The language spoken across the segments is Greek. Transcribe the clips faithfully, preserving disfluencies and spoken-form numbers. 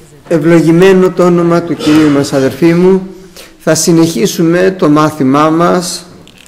Ευλογημένο το όνομα του Κυρίου μας, αδερφοί μου. Θα συνεχίσουμε το μάθημά μας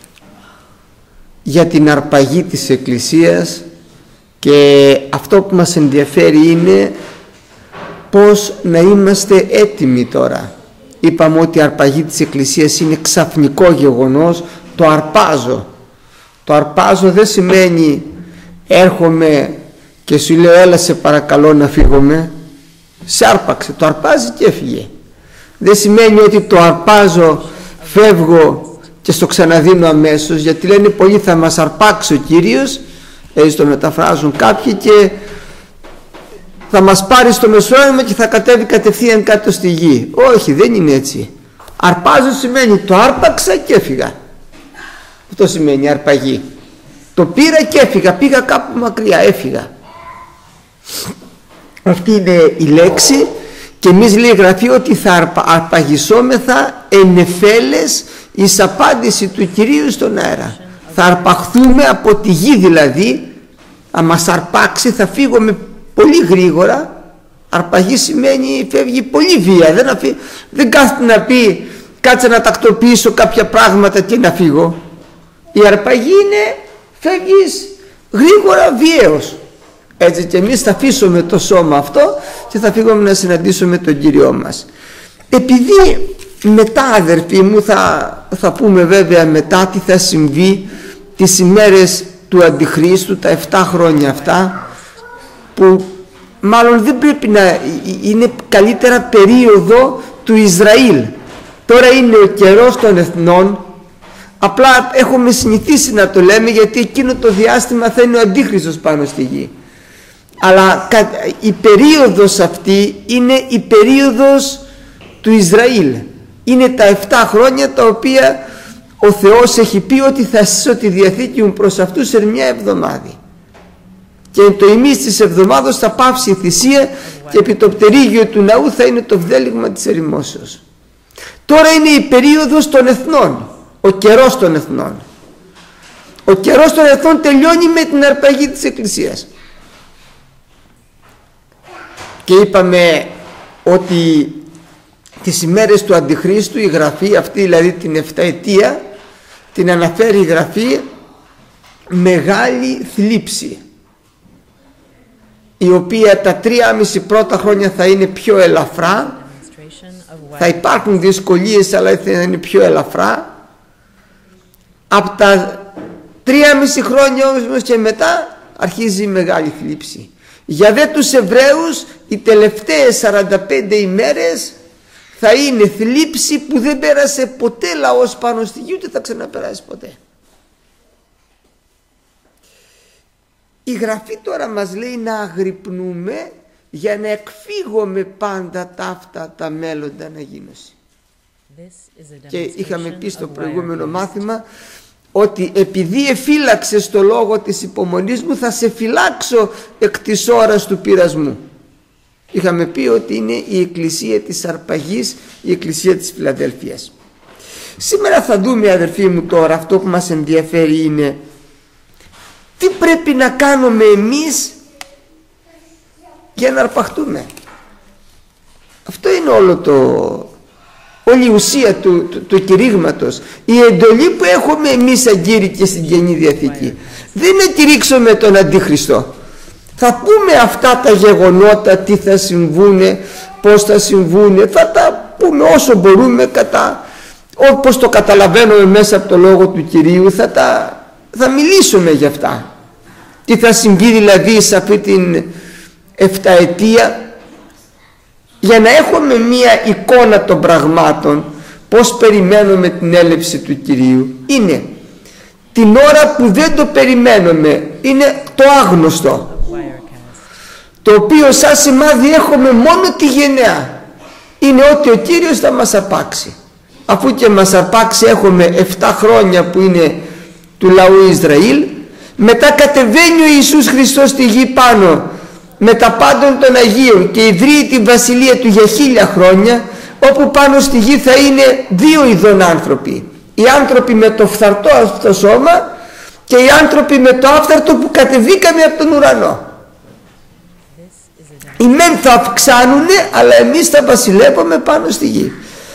για την αρπαγή της Εκκλησίας, και αυτό που μας ενδιαφέρει είναι πώς να είμαστε έτοιμοι τώρα. Είπαμε ότι η αρπαγή της Εκκλησίας είναι ξαφνικό γεγονός. Το αρπάζω. Το αρπάζω δεν σημαίνει έρχομαι και σου λέω έλα σε παρακαλώ να φύγουμε. Σε άρπαξε, το αρπάζει και έφυγε. Δεν σημαίνει ότι το αρπάζω, φεύγω και στο ξαναδίνω αμέσως, γιατί λένε πολλοί θα μας αρπάξει ο Κύριος, έτσι το μεταφράζουν κάποιοι, και θα μας πάρει στο μεσόνυμα και θα κατέβει κατευθείαν κάτω στη γη. Όχι, δεν είναι έτσι. Αρπάζω σημαίνει το άρπαξα και έφυγα. Αυτό σημαίνει αρπαγή. Το πήρα και έφυγα, πήγα κάπου μακριά, έφυγα. Αυτή είναι η λέξη, και εμείς λέει γραφεί ότι θα αρπα, αρπαγισόμεθα εν εφέλες εις απάντηση του Κυρίου στον αέρα. Θα αρπαχθούμε από τη γη, δηλαδή αν μας αρπάξει θα φύγουμε πολύ γρήγορα. Αρπαγή σημαίνει φεύγει πολύ βία. Δεν, αφή, δεν κάθεται να πει κάτσε να τακτοποιήσω κάποια πράγματα και να φύγω. Η αρπαγή είναι φεύγεις γρήγορα, βίαιος. Έτσι και εμείς θα αφήσουμε το σώμα αυτό και θα φύγουμε να συναντήσουμε τον Κύριό μας. Επειδή μετά, αδερφοί μου, θα, θα πούμε βέβαια μετά τι θα συμβεί τις ημέρες του Αντιχρίστου, τα εφτά χρόνια αυτά, που μάλλον δεν πρέπει να είναι καλύτερα περίοδο του Ισραήλ. Τώρα είναι ο καιρός των εθνών, απλά έχουμε συνηθίσει να το λέμε γιατί εκείνο το διάστημα θα είναι ο Αντίχριστος πάνω στη γη. Αλλά η περίοδος αυτή είναι η περίοδος του Ισραήλ. Είναι τα εφτά χρόνια τα οποία ο Θεός έχει πει ότι θα σύσω τη Διαθήκη μου προς αυτούς σε μια εβδομάδα. Και το ημίς της εβδομάδος θα πάυσει η θυσία και επί το πτερίγιο του ναού θα είναι το βδέλυγμα της ερημόσεως. Τώρα είναι η περίοδος των εθνών, ο καιρός των εθνών. Ο καιρός των εθνών τελειώνει με την αρπαγή της Εκκλησίας. Και είπαμε ότι τις ημέρες του Αντιχρίστου η γραφή αυτή, δηλαδή την εφταετία, την αναφέρει η γραφή μεγάλη θλίψη, η οποία τα τρία μισή πρώτα χρόνια θα είναι πιο ελαφρά. Θα υπάρχουν δυσκολίες, αλλά θα είναι πιο ελαφρά. Από τα τρία μισή χρόνια όμως και μετά αρχίζει η μεγάλη θλίψη. Για δε τους Εβραίους οι τελευταίες σαράντα πέντε ημέρες θα είναι θλίψη που δεν πέρασε ποτέ λαός πάνω στη γη, ούτε θα ξαναπεράσει ποτέ. Η γραφή τώρα μας λέει να αγρυπνούμε για να εκφύγουμε πάντα ταύτα τα μέλλοντα αναγίνωση. Και είχαμε πει στο προηγούμενο μάθημα ότι επειδή εφύλαξες το λόγο της υπομονής μου, θα σε φυλάξω εκ της ώρας του πειρασμού. Είχαμε πει ότι είναι η εκκλησία της αρπαγής, η εκκλησία της Φιλαδέλφειας. Σήμερα θα δούμε, αδερφοί μου, τώρα αυτό που μας ενδιαφέρει είναι τι πρέπει να κάνουμε εμείς για να αρπαχτούμε. Αυτό είναι όλο το, όλη η ουσία του, του, του κηρύγματος. Η εντολή που έχουμε εμείς σαν Κύριοι και στην Καινή Διαθήκη δεν είναι να κηρύξουμε τον Αντίχριστο. Θα πούμε αυτά τα γεγονότα, τι θα συμβούνε, πώς θα συμβούνε, θα τα πούμε όσο μπορούμε, κατά, όπως το καταλαβαίνουμε μέσα από το λόγο του Κυρίου, θα, τα, θα μιλήσουμε για αυτά. Τι θα συμβεί δηλαδή σε αυτή την εφταετία, για να έχουμε μία εικόνα των πραγμάτων, πώς περιμένουμε την έλευση του Κυρίου. Είναι την ώρα που δεν το περιμένουμε, είναι το άγνωστο, το οποίο σαν σημάδι έχουμε μόνο τη γενναία. Είναι ότι ο Κύριος θα μας αρπάξει. Αφού και μας αρπάξει έχουμε εφτά χρόνια που είναι του λαού Ισραήλ, μετά κατεβαίνει ο Ιησούς Χριστός στη γη πάνω με τα πάντων των Αγίων και ιδρύει την βασιλεία του για χίλια χρόνια, όπου πάνω στη γη θα είναι δύο ειδών άνθρωποι. Οι άνθρωποι με το φθαρτό αυτό σώμα και οι άνθρωποι με το άφθαρτο που κατεβήκαμε από τον ουρανό. Οι μεν θα αυξάνουνε, αλλά εμείς θα βασιλεύουμε πάνω στη γη.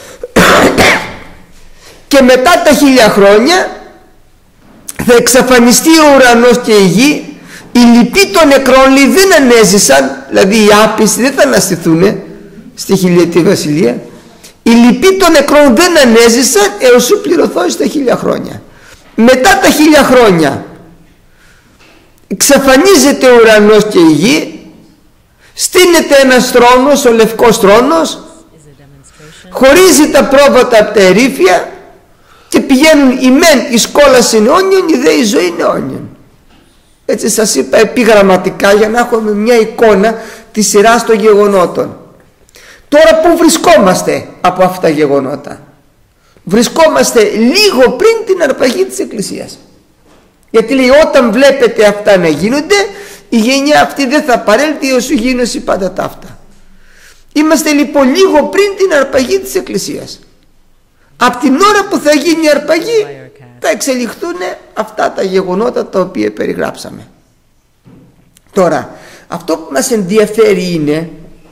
Και μετά τα χίλια χρόνια θα εξαφανιστεί ο ουρανός και η γη. Οι λοιποί των νεκρών λέει, δεν ανέζησαν, δηλαδή οι άπιστοι δεν θα αναστηθούν στη χιλιετή βασιλεία. Οι λοιποί των νεκρών δεν ανέζησαν έως σου πληρωθώ στα χίλια χρόνια. Μετά τα χίλια χρόνια εξαφανίζεται ο ουρανός και η γη, στείνεται ένας θρόνος, ο λευκός θρόνος, χωρίζει τα πρόβατα από τα ερήφια και πηγαίνουν οι μεν εις κόλασιν αιώνιον, οι δε η ζωή αιώνιον. Έτσι σας είπα επιγραμματικά για να έχουμε μια εικόνα της σειράς των γεγονότων. Τώρα που βρισκόμαστε από αυτά τα γεγονότα? Βρισκόμαστε λίγο πριν την αρπαγή της Εκκλησίας. Γιατί λέει, όταν βλέπετε αυτά να γίνονται, η γενιά αυτή δεν θα παρέλθει έως σου γίνωση πάντα ταύτα. Είμαστε λοιπόν λίγο πριν την αρπαγή της Εκκλησίας. Από την ώρα που θα γίνει η αρπαγή θα εξελιχθούν αυτά τα γεγονότα τα οποία περιγράψαμε. Τώρα, αυτό που μας ενδιαφέρει είναι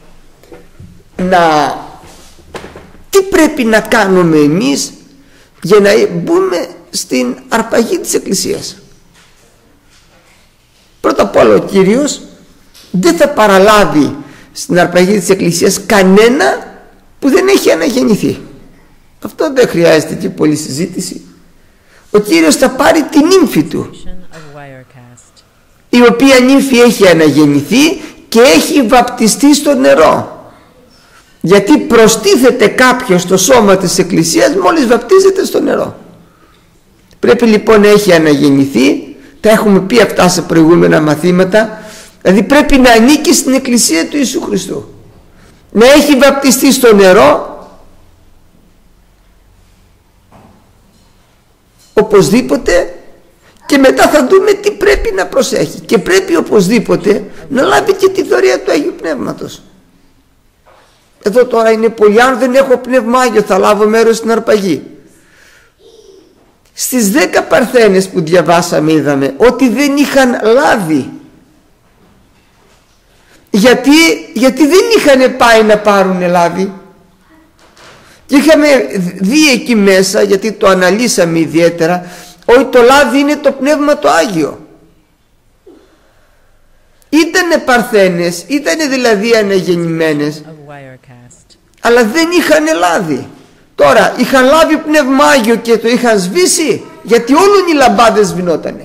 να τι πρέπει να κάνουμε εμείς για να μπούμε στην αρπαγή της Εκκλησίας. Πρώτα απ' όλα ο Κύριος δεν θα παραλάβει στην αρπαγή της Εκκλησίας κανένα που δεν έχει αναγεννηθεί. Αυτό δεν χρειάζεται και πολλή συζήτηση. Ο Κύριος θα πάρει την νύμφη του, η οποία νύμφη έχει αναγεννηθεί και έχει βαπτιστεί στο νερό. Γιατί προστίθεται κάποιος στο σώμα της Εκκλησίας μόλις βαπτίζεται στο νερό. Πρέπει λοιπόν να έχει αναγεννηθεί. Τα έχουμε πει αυτά σε προηγούμενα μαθήματα. Δηλαδή πρέπει να ανήκει στην Εκκλησία του Ιησού Χριστού, να έχει βαπτιστεί στο νερό οπωσδήποτε, και μετά θα δούμε τι πρέπει να προσέχει. Και πρέπει οπωσδήποτε να λάβει και τη θωρία του Αγίου Πνεύματος. Εδώ τώρα είναι πολύ, αν δεν έχω Πνεύμα Άγιο θα λάβω μέρος στην αρπαγή. Στις δέκα παρθένες που διαβάσαμε είδαμε ότι δεν είχαν λάβει. Γιατί, γιατί δεν είχαν πάει να πάρουν λάβη. Και είχαμε δει εκεί μέσα, γιατί το αναλύσαμε ιδιαίτερα, ότι το λάδι είναι το Πνεύμα το Άγιο. Ήτανε παρθένες, ήτανε δηλαδή αναγεννημένες, αλλά δεν είχαν λάδι. Τώρα είχαν λάβει Πνεύμα Άγιο και το είχαν σβήσει, γιατί όλων οι λαμπάδες σβηνότανε.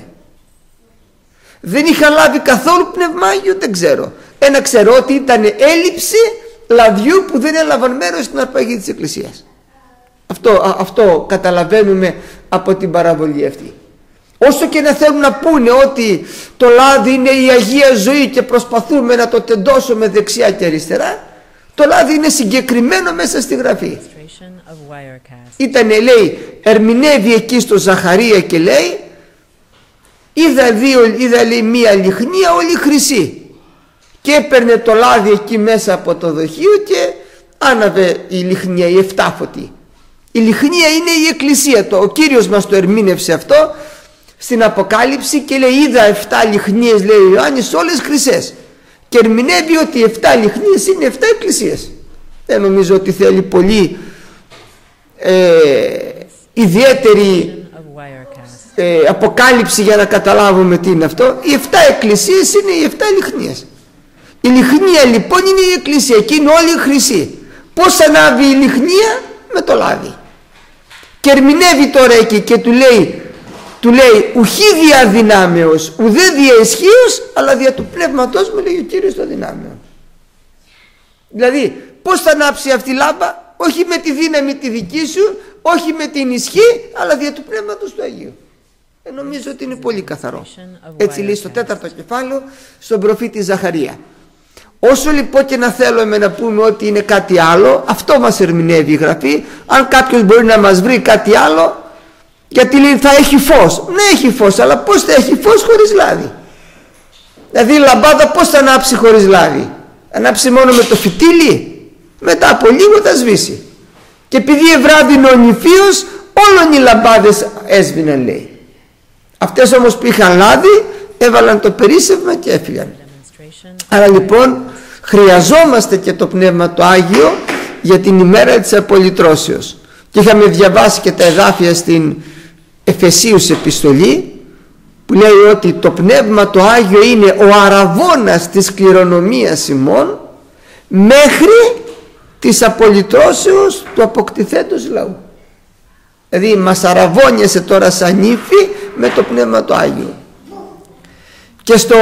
Δεν είχαν λάβει καθόλου Πνεύμα Άγιο, δεν ξέρω. Ένα ξέρω ότι ήταν έλλειψη λαδιού που δεν έλαβαν μέρος στην αρπαγή της Εκκλησίας. Αυτό, αυτό καταλαβαίνουμε από την παραβολή αυτή. Όσο και να θέλουν να πούνε ότι το λάδι είναι η Αγία Ζωή και προσπαθούμε να το τεντώσουμε δεξιά και αριστερά, το λάδι είναι συγκεκριμένο μέσα στη Γραφή. Ήτανε, λέει, ερμηνεύει εκεί στο Ζαχαρία και λέει, είδα, δύο, είδα λέει, μία λιχνία όλη χρυσή, και έπαιρνε το λάδι εκεί μέσα από το δοχείο και άναβε η λιχνία, η εφτάφωτη. Η λιχνία είναι η Εκκλησία. Το, ο Κύριος μας το ερμήνευσε αυτό στην Αποκάλυψη και λέει, είδα εφτά λιχνίες, λέει ο Ιωάννης, όλες χρυσές, και ερμηνεύει ότι οι εφτά λιχνίες είναι εφτά εκκλησίες. Δεν νομίζω ότι θέλει πολύ ε, ιδιαίτερη ε, αποκάλυψη για να καταλάβουμε τι είναι αυτό. Οι εφτά εκκλησίες είναι οι εφτά λιχνίες. Η λιχνία λοιπόν είναι η Εκκλησία και είναι όλη χρυσή. Πώς ανάβει η λιχνία? Με το λάδι. Και ερμηνεύει τώρα εκεί και του λέει, του λέει ουχή δια δυνάμεως, ουδέ δια ισχύως, αλλά δια του πνεύματός μου, λέει ο Κύριος, το δυνάμεων. Δηλαδή πώς θα ανάψει αυτή η λάμπα? Όχι με τη δύναμη τη δική σου, όχι με την ισχύ, αλλά δια του πνεύματος του Αγίου. Ε, νομίζω ότι είναι πολύ καθαρό. Έτσι λέει στο τέταρτο κεφάλαιο στον προφήτη Ζαχαρία. Όσο λοιπόν και να θέλουμε να πούμε ότι είναι κάτι άλλο, αυτό μας ερμηνεύει η Γραφή. Αν κάποιος μπορεί να μας βρει κάτι άλλο, γιατί λέει θα έχει φως. Ναι, έχει φως, αλλά πώς θα έχει φως χωρίς λάδι? Δηλαδή η λαμπάδα πώς θα ανάψει χωρίς λάδι? Ανάψει μόνο με το φυτίλι? Μετά από λίγο θα σβήσει. Και επειδή ευράδυνε ο νηφίος, όλων οι λαμπάδες έσβηναν, λέει. Αυτές όμως που είχαν λάδι έβαλαν το περίσσευμα και έφυγαν. Άρα λοιπόν χρειαζόμαστε και το Πνεύμα το Άγιο για την ημέρα της απολυτρώσεως. Και είχαμε διαβάσει και τα εδάφια στην Εφεσίους επιστολή που λέει ότι το Πνεύμα το Άγιο είναι ο αραβώνας της κληρονομίας ημών μέχρι της απολυτρώσεως του αποκτηθέντος λαού. Δηλαδή μας αραβώνιασε τώρα σαν ύφη με το Πνεύμα το Άγιο. Και στο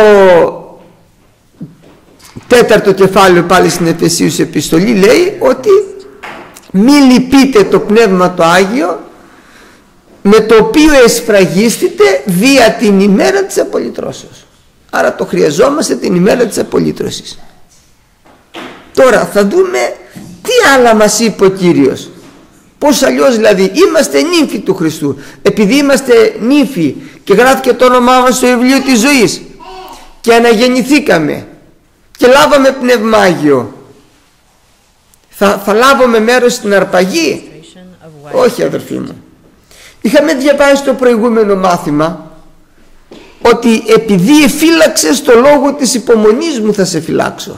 τέταρτο κεφάλαιο πάλι στην Εφεσίους επιστολή λέει ότι μη λυπείτε το Πνεύμα το Άγιο με το οποίο εσφραγίστητε δια την ημέρα της απολυτρώσεως. Άρα το χρειαζόμαστε την ημέρα της απολύτρωσης. Τώρα θα δούμε τι άλλα μας είπε ο Κύριος. Πώς αλλιώς δηλαδή είμαστε νύμφοι του Χριστού. Επειδή είμαστε νύμφοι και γράφηκε το όνομά μας στο βιβλίο της ζωής και αναγεννηθήκαμε και λάβαμε Πνεύμα Άγιο, θα, θα λάβουμε μέρος στην αρπαγή? Όχι, αδερφοί μου. Είχαμε διαβάσει στο προηγούμενο μάθημα ότι επειδή εφύλαξες το λόγο της υπομονής μου θα σε φυλάξω.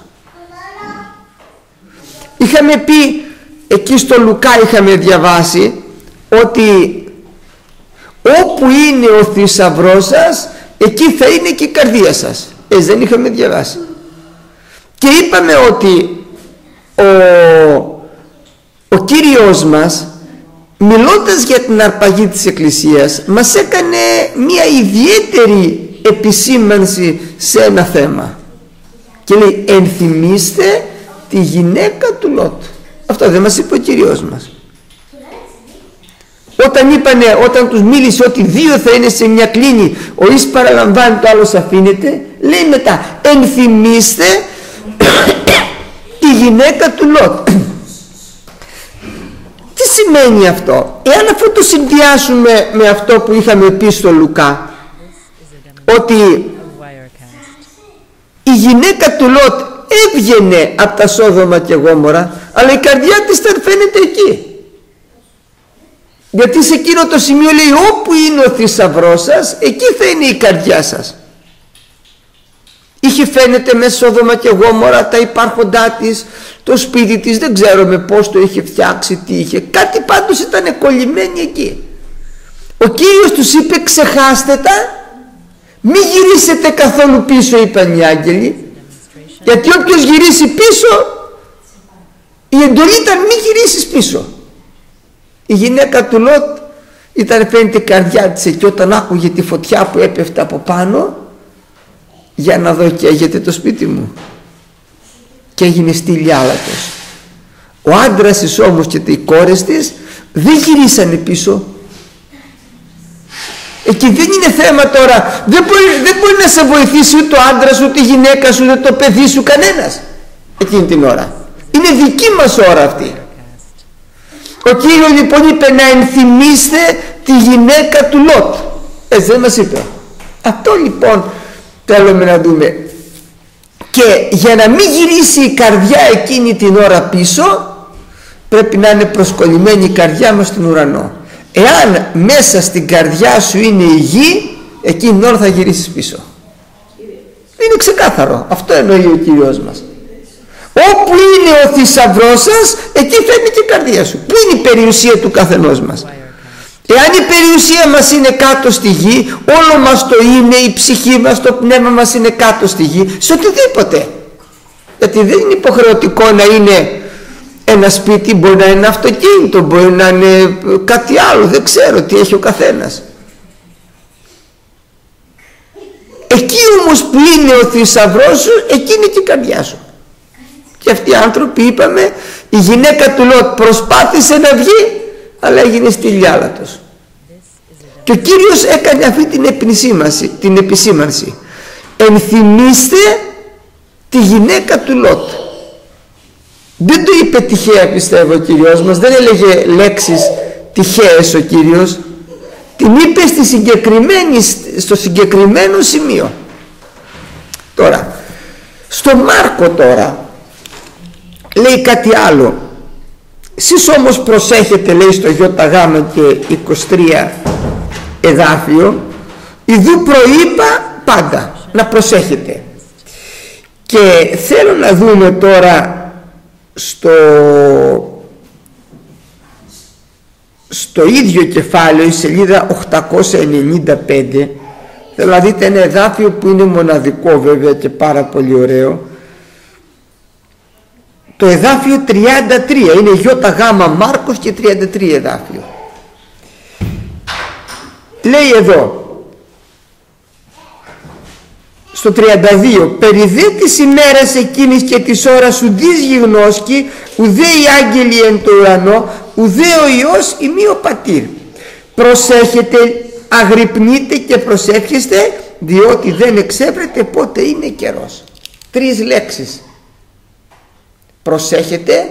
Είχαμε πει εκεί στο Λουκά, είχαμε διαβάσει ότι όπου είναι ο θησαυρός σας εκεί θα είναι και η καρδία σας. Έτσι δεν είχαμε διαβάσει? Και είπαμε ότι ο, ο Κύριος μας, μιλώντας για την αρπαγή της Εκκλησίας, μας έκανε μια ιδιαίτερη επισήμανση σε ένα θέμα και λέει ενθυμίστε τη γυναίκα του Λότ. Αυτό δεν μας είπε ο Κύριος μας? Όταν είπανε, όταν τους μίλησε ότι δύο θα είναι σε μια κλίνη, ο εις παραλαμβάνει, το άλλος αφήνεται, λέει μετά ενθυμίστε τη γυναίκα του Λότ. Τι σημαίνει αυτό? Εάν αυτό το συνδυάσουμε με αυτό που είχαμε πει στο Λουκά, ότι η γυναίκα του Λότ έβγαινε από τα Σόδομα και Γόμορα, αλλά η καρδιά της δεν φαίνεται εκεί. Γιατί σε εκείνο το σημείο λέει όπου είναι ο θησαυρός σας εκεί θα είναι η καρδιά σας. Είχε φαίνεται με Σόδομα και Γόμορα τα υπάρχοντά της, το σπίτι της, δεν ξέρουμε πως το είχε φτιάξει, τι είχε, κάτι πάντως ήταν κολλημένη εκεί. Ο Κύριος τους είπε ξεχάστε τα, μη γυρίσετε καθόλου πίσω, είπαν οι άγγελοι, γιατί όποιος γυρίσει πίσω, η εντολή ήταν μη γυρίσεις πίσω. Η γυναίκα του Λότ ήταν φαίνεται η καρδιά της εκεί, όταν άκουγε τη φωτιά που έπεφτε από πάνω, για να δω καίγεται το σπίτι μου, και έγινε στήλη άλατος. Ο άντρας της όμως και οι κόρες της δεν γυρίσανε πίσω. Εκεί δεν είναι θέμα τώρα, δεν μπορεί, δεν μπορεί να σε βοηθήσει ούτε ο άντρας, ούτε η γυναίκα σου, ούτε το παιδί σου, κανένας εκείνη την ώρα. Είναι δική μας ώρα αυτή. Ο Κύριος λοιπόν είπε να ενθυμίστε τη γυναίκα του Λότ. Έτσι δεν μας είπε? Αυτό λοιπόν θέλουμε να δούμε. Και για να μην γυρίσει η καρδιά εκείνη την ώρα πίσω, πρέπει να είναι προσκολλημένη η καρδιά μας στον ουρανό. Εάν μέσα στην καρδιά σου είναι η γη, εκείνη την ώρα θα γυρίσεις πίσω. Είναι ξεκάθαρο. Αυτό εννοεί ο Κύριος μας. Όπου είναι ο θησαυρός σας, εκεί φαίνεται και η καρδία σου. Πού είναι η περιουσία του καθενός μας? Εάν η περιουσία μας είναι κάτω στη γη, όλο μας το είναι, η ψυχή μας, το πνεύμα μας είναι κάτω στη γη, σε οτιδήποτε. Γιατί δεν είναι υποχρεωτικό να είναι ένα σπίτι, μπορεί να είναι ένα αυτοκίνητο, μπορεί να είναι κάτι άλλο, δεν ξέρω τι έχει ο καθένας. Εκεί όμως που είναι ο θησαυρός σου, εκεί είναι και η καρδιά σου. Και αυτοί οι άνθρωποι, είπαμε, η γυναίκα του Λότ προσπάθησε να βγει, αλλά έγινε στυλιάλατος. Και ο Κύριος έκανε αυτή την επισήμανση, την επισήμανση. Ενθυμίστε τη γυναίκα του Λότ. Δεν το είπε τυχαία, πιστεύω, ο Κύριος μας, δεν έλεγε λέξεις τυχαίες ο Κύριος. Την είπε στη συγκεκριμένη, στο συγκεκριμένο σημείο. Τώρα, στο Μάρκο τώρα λέει κάτι άλλο. Εσείς όμως προσέχετε, λέει στο Ι Γ και είκοσι τρία εδάφιο, ιδού προείπα πάντα να προσέχετε. Και θέλω να δούμε τώρα στο, στο ίδιο κεφάλαιο, η σελίδα οκτακόσια ενενήντα πέντε, θέλω να δείτε ένα εδάφιο που είναι μοναδικό βέβαια και πάρα πολύ ωραίο. Το εδάφιο τριάντα τρία, είναι Ιώτα Γάμα Μάρκος και τριάντα τρία εδάφιο. Λέει εδώ στο τριάντα δύο, περιδέ της ημέρας εκείνης και της ώρας σου δις γιγνώσκει, ουδέ οι άγγελοι εν το ουρανό, ουδέ ο Υιός ημί ο πατήρ. Προσέχετε, αγρυπνείτε και προσεύχεστε, διότι δεν εξέπρετε πότε είναι καιρός. Τρεις λέξεις. Προσέχετε,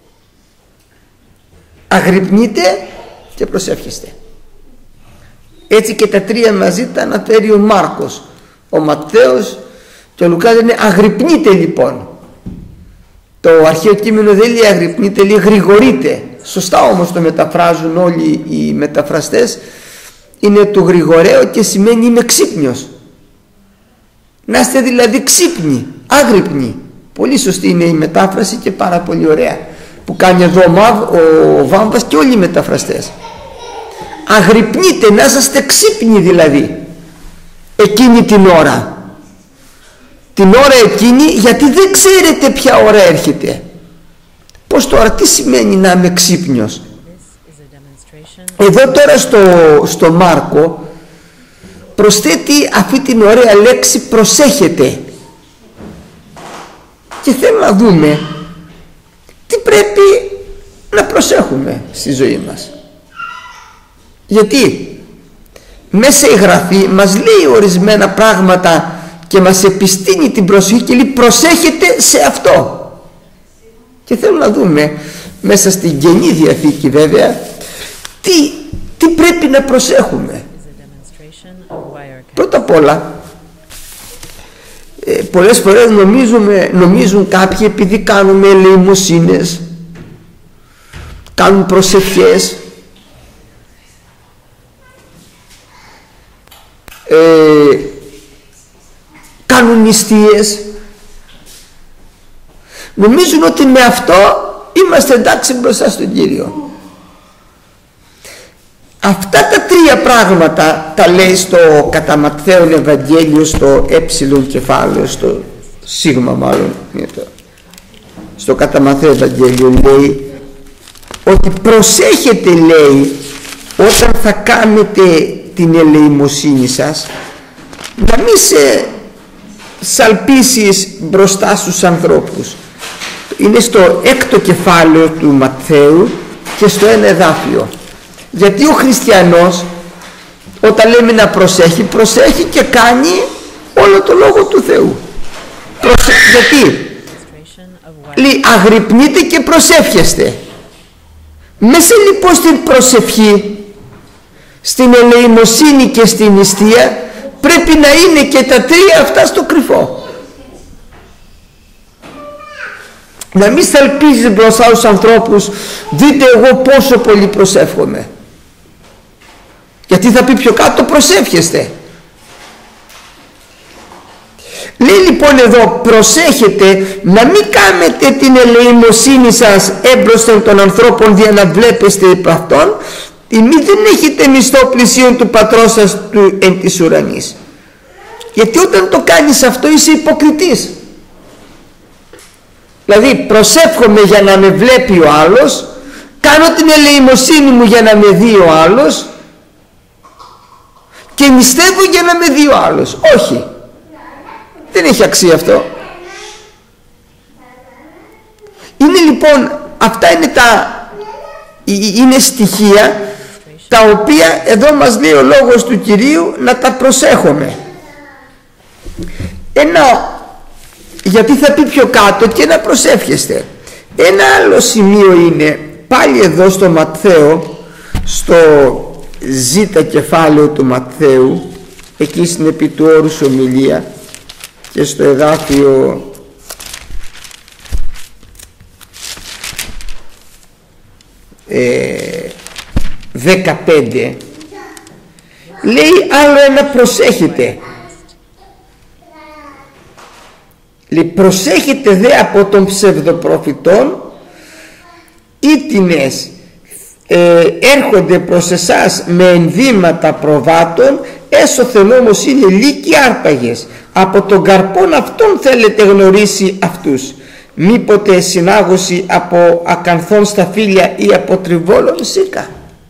αγρυπνείτε και προσεύχεστε. Έτσι και τα τρία μαζί τα αναφέρει ο Μάρκος. Ο Ματθαίος και ο Λουκάς λένε αγρυπνείτε λοιπόν. Το αρχαίο κείμενο δεν λέει αγρυπνείτε, λέει γρηγορείτε. Σωστά όμως το μεταφράζουν όλοι οι μεταφραστές. Είναι το γρηγοραίο και σημαίνει είμαι ξύπνιος. Να είστε δηλαδή ξύπνοι, άγρυπνοι. Πολύ σωστή είναι η μετάφραση και πάρα πολύ ωραία που κάνει εδώ ο Βάμβας και όλοι οι μεταφραστές. Αγρυπνείτε, να είσαστε ξύπνοι δηλαδή εκείνη την ώρα, την ώρα εκείνη, γιατί δεν ξέρετε ποια ώρα έρχεται. Πως τώρα, τι σημαίνει να είμαι ξύπνιος? Εδώ τώρα στο, στο Μάρκο προσθέτει αυτή την ωραία λέξη προσέχετε, και θέλω να δούμε τι πρέπει να προσέχουμε στη ζωή μας. Γιατί μέσα η Γραφή μας λέει ορισμένα πράγματα και μας επιστήνει την προσοχή και λέει προσέχετε σε αυτό. Και θέλω να δούμε μέσα στην Καινή Διαθήκη βέβαια τι, τι πρέπει να προσέχουμε. Πρώτα απ' όλα, ε, πολλές φορές νομίζουμε, νομίζουν κάποιοι επειδή κάνουμε ελεημοσύνες, κάνουν προσευχές, Ε, κάνουν νηστείες, νομίζουν ότι με αυτό είμαστε εντάξει μπροστά στον Κύριο. Αυτά τα τρία πράγματα τα λέει στο κατά Ματθαίον Ευαγγέλιο, στο έψιλον κεφάλαιο, στο σίγμα μάλλον, στο κατά Ματθαίον Ευαγγέλιο λέει ότι προσέχετε, λέει, όταν θα κάνετε την ελεημοσύνη σας, να μην σε σαλπίσεις μπροστά στους ανθρώπους. Είναι στο έκτο κεφάλαιο του Ματθαίου και στο ένα εδάφιο. Γιατί ο χριστιανός όταν λέμε να προσέχει, προσέχει και κάνει όλο το λόγο του Θεού. Προσε... γιατί λέει αγρυπνείτε και προσεύχεστε. Μέσα λοιπόν στην προσευχή, στην ελεημοσύνη και στην νηστεία πρέπει να είναι και τα τρία αυτά στο κρυφό. Να μην σαλπίζεις μπροστά στους ανθρώπους, δείτε εγώ πόσο πολύ προσεύχομαι. Γιατί θα πει πιο κάτω προσεύχεστε. Λέει λοιπόν εδώ προσέχετε να μην κάνετε την ελεημοσύνη σας έμπροσθεν των ανθρώπων για να βλέπεστε επ' αυτών, ή μη δεν έχετε μισθό πλησίον του πατρός σας του εν της ουρανής. Γιατί όταν το κάνεις αυτό είσαι υποκριτής. Δηλαδή προσεύχομαι για να με βλέπει ο άλλος, κάνω την ελεημοσύνη μου για να με δει ο άλλος και νηστεύω για να με δει ο άλλος. Όχι, δεν έχει αξία αυτό. Είναι λοιπόν, αυτά είναι τα είναι στοιχεία τα οποία εδώ μας λέει ο λόγος του Κυρίου να τα προσέχουμε. Ένα, γιατί θα πει πιο κάτω και να προσεύχεστε. Ένα άλλο σημείο είναι πάλι εδώ στο Ματθαίο, στο ζήτα κεφάλαιο του Ματθαίου, εκεί στην επί του όρους ομιλία και στο εδάφιο ε, δεκαπέντε λέει άλλο ένα προσέχετε. Λέει προσέχετε δε από των ψευδοπροφητών, ήτινες ε, έρχονται προς εσάς με ενδύματα προβάτων, έσωθεν όμως είναι λύκοι άρπαγες. Από τον καρπόν αυτόν θέλετε γνωρίσει αυτούς. Μήποτε συνάγωση από ακανθών σταφύλια ή από τριβόλων σίκα.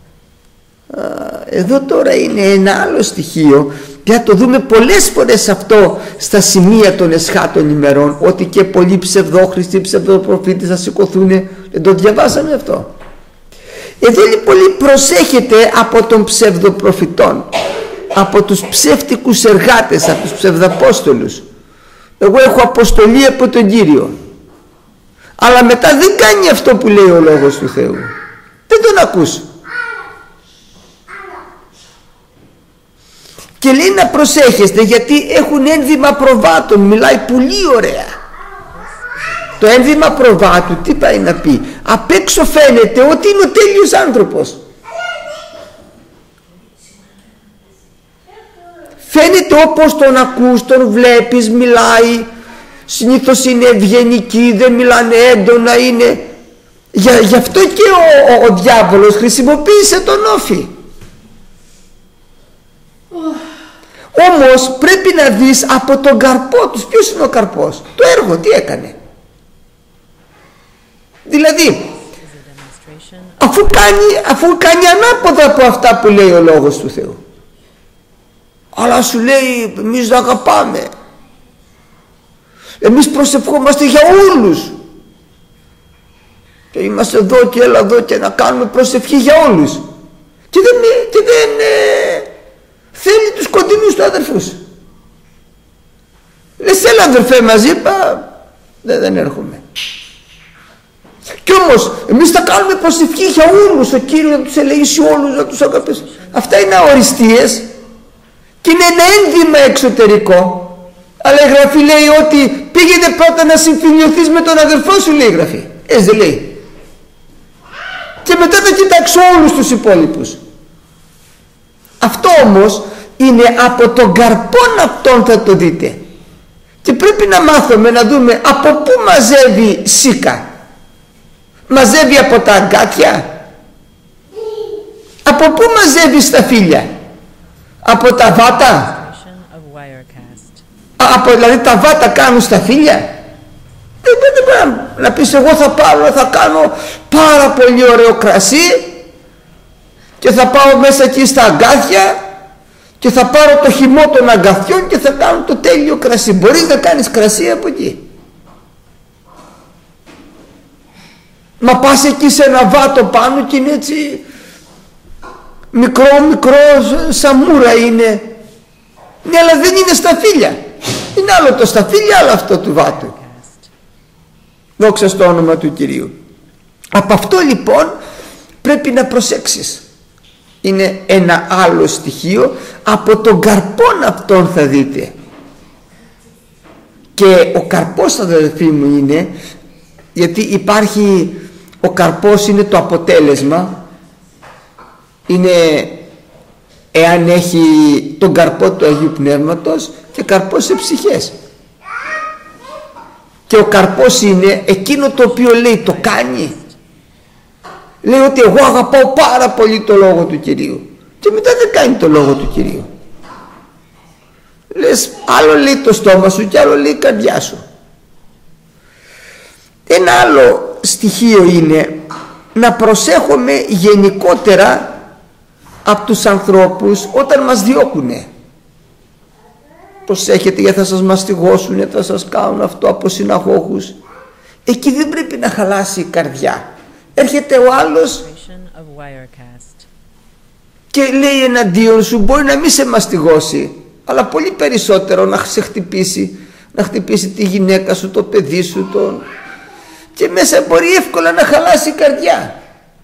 Εδώ τώρα είναι ένα άλλο στοιχείο και θα το δούμε πολλές φορές αυτό στα σημεία των εσχάτων ημερών, ότι και πολλοί ψευδόχριστοι, ψευδοπροφήτες θα σηκωθούν. Δεν το διαβάσαμε αυτό? Εδώ λοιπόν προσέχετε από των ψευδοπροφητών, από τους ψεύτικους εργάτες, από τους ψευδαπόστολους. Εγώ έχω αποστολή από τον Κύριο, αλλά μετά δεν κάνει αυτό που λέει ο Λόγος του Θεού, δεν τον ακούς. Και λέει να προσέχεστε, γιατί έχουν ένδυμα προβάτων. Μιλάει πολύ ωραία. Το ένδυμα προβάτου τι πάει να πει? Απ' έξω φαίνεται ότι είναι ο τέλειος άνθρωπος. Φαίνεται όπως τον ακούς, τον βλέπεις, μιλάει. Συνήθως είναι ευγενική, δεν μιλάνε έντονα, είναι... Για, γι' αυτό και ο, ο, ο διάβολος χρησιμοποίησε τον όφη. Όμως πρέπει να δεις από τον καρπό τους. Ποιος είναι ο καρπός? Το έργο τι έκανε? Δηλαδή αφού κάνει, αφού κάνει ανάποδα από αυτά που λέει ο Λόγος του Θεού, αλλά σου λέει εμείς να αγαπάμε, εμείς προσευχόμαστε για όλους και είμαστε εδώ και έλα εδώ και να κάνουμε προσευχή για όλους, και δεν, και δεν ε, θέλει τους κοντινούς του αδερφούς. Λες έλα αδερφέ μαζί, είπα δεν, δεν έρχομαι. Κι όμως εμείς θα κάνουμε προσευχή για όλους, ο Κύριος να τους ελεήσει όλους, να τους αγαπήσει. Αυτά είναι αοριστείες και είναι ένα ένδυμα εξωτερικό. Αλλά η Γραφή λέει ότι πήγαινε πρώτα να συμφιλιωθείς με τον αδερφό σου, λέει η Γραφή. Έτσι δεν λέει? Και μετά θα κοιτάξω όλους τους υπόλοιπους. Αυτό όμως είναι από τον καρπόν αυτόν θα το δείτε. Και πρέπει να μάθουμε να δούμε από πού μαζεύει σίκα. Μαζεύει από τα αγκάθια? Από πού μαζεύει σταφύλια? Από τα βάτα? Α, από, δηλαδή τα βάτα κάνουν σταφύλια? Δεν, δεν μπορεί να πεις εγώ θα πάρω, θα κάνω πάρα πολύ ωραίο κρασί και θα πάω μέσα εκεί στα αγκάθια και θα πάρω το χυμό των αγκαθιών και θα κάνω το τέλειο κρασί. Μπορείς να κάνεις κρασί από εκεί? Μα πας εκεί σε ένα βάτο πάνω και είναι έτσι μικρό μικρό σαμούρα είναι. Ναι, αλλά δεν είναι σταφύλια. Είναι άλλο το σταφύλι, άλλο αυτό του βάτου. Δόξα στο όνομα του Κυρίου. Από αυτό λοιπόν πρέπει να προσέξεις. Είναι ένα άλλο στοιχείο. Από τον καρπόν αυτόν θα δείτε. Και ο καρπός, αδελφοί μου, είναι, γιατί υπάρχει, ο καρπός είναι το αποτέλεσμα, είναι εάν έχει τον καρπό του Αγίου Πνεύματος και καρπός σε ψυχές. Και ο καρπός είναι εκείνο το οποίο λέει το κάνει. Λέει ότι εγώ αγαπάω πάρα πολύ το Λόγο του Κυρίου και μετά δεν κάνει το Λόγο του Κυρίου. Λες άλλο λέει το στόμα σου και άλλο λέει η καρδιά σου. Ένα άλλο στοιχείο είναι να προσέχουμε γενικότερα από τους ανθρώπους όταν μας διώκουνε. Προσέχετε γιατί θα σας μαστιγώσουν, θα σας κάνουν αυτό από συναγώγους. Εκεί δεν πρέπει να χαλάσει η καρδιά. Έρχεται ο άλλος και λέει εναντίον σου, μπορεί να μην σε μαστιγώσει, αλλά πολύ περισσότερο να σε χτυπήσει, να χτυπήσει τη γυναίκα σου, το παιδί σου, τον... και μέσα μπορεί εύκολα να χαλάσει η καρδιά.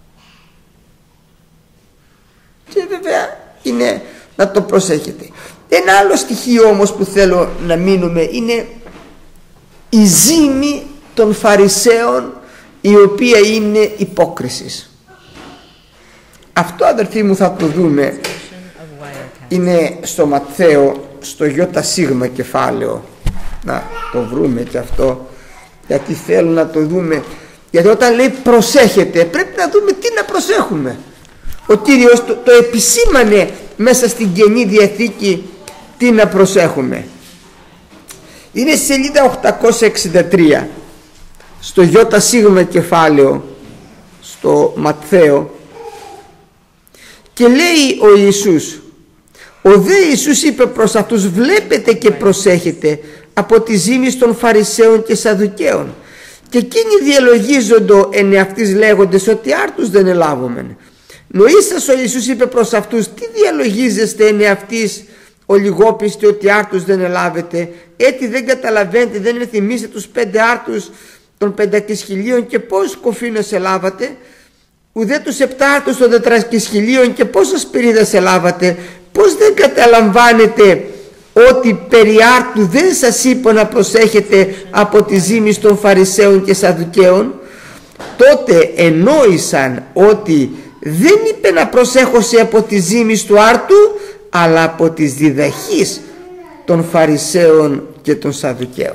Και βέβαια είναι να το προσέχετε. Ένα άλλο στοιχείο όμως που θέλω να μείνουμε είναι η ζήμη των Φαρισαίων, η οποία είναι υπόκρισης. Αυτό, αδερφοί μου, θα το δούμε, είναι στο Ματθαίο, στο Ι Σίγμα κεφάλαιο, Να το βρούμε και αυτό, γιατί θέλω να το δούμε. Γιατί όταν λέει προσέχετε, πρέπει να δούμε τι να προσέχουμε. Ο Κύριος το, το επισήμανε μέσα στην Καινή Διαθήκη τι να προσέχουμε. Είναι στη σελίδα οκτακόσια εξήντα τρία στο Ιώτα Σίγμα κεφάλαιο, στο Ματθαίο, και λέει ο Ιησούς: ο δε Ιησούς είπε προς αυτούς, βλέπετε και προσέχετε από τη ζήμη των Φαρισαίων και Σαδουκαίων. Και εκείνοι διαλογίζοντο εν εαυτής λέγοντες ότι άρτους δεν ελάβομεν. Νοήσας ο Ιησούς είπε προς αυτούς, τι διαλογίζεστε εν εαυτής ο λιγόπιστοι ότι άρτους δεν ελάβετε? Έτσι δεν καταλαβαίνετε, δεν ενθυμίστε τους πέντε άρτους των πεντακισχυλίων και πόσους κοφίνες ελάβατε? Ουδέ τους επτά άρτους των τετρακισχυλίων και πόσας πυρίδας ελάβατε? Πώς δεν καταλαμβάνετε ότι περί άρτου δεν σας είπα να προσέχετε από τη ζήμη των Φαρισαίων και Σαδουκαίων? Τότε ενόησαν ότι δεν είπε να προσέχωσε από τη ζήμη του άρτου, αλλά από τις διδαχής των Φαρισαίων και των Σαδουκαίων.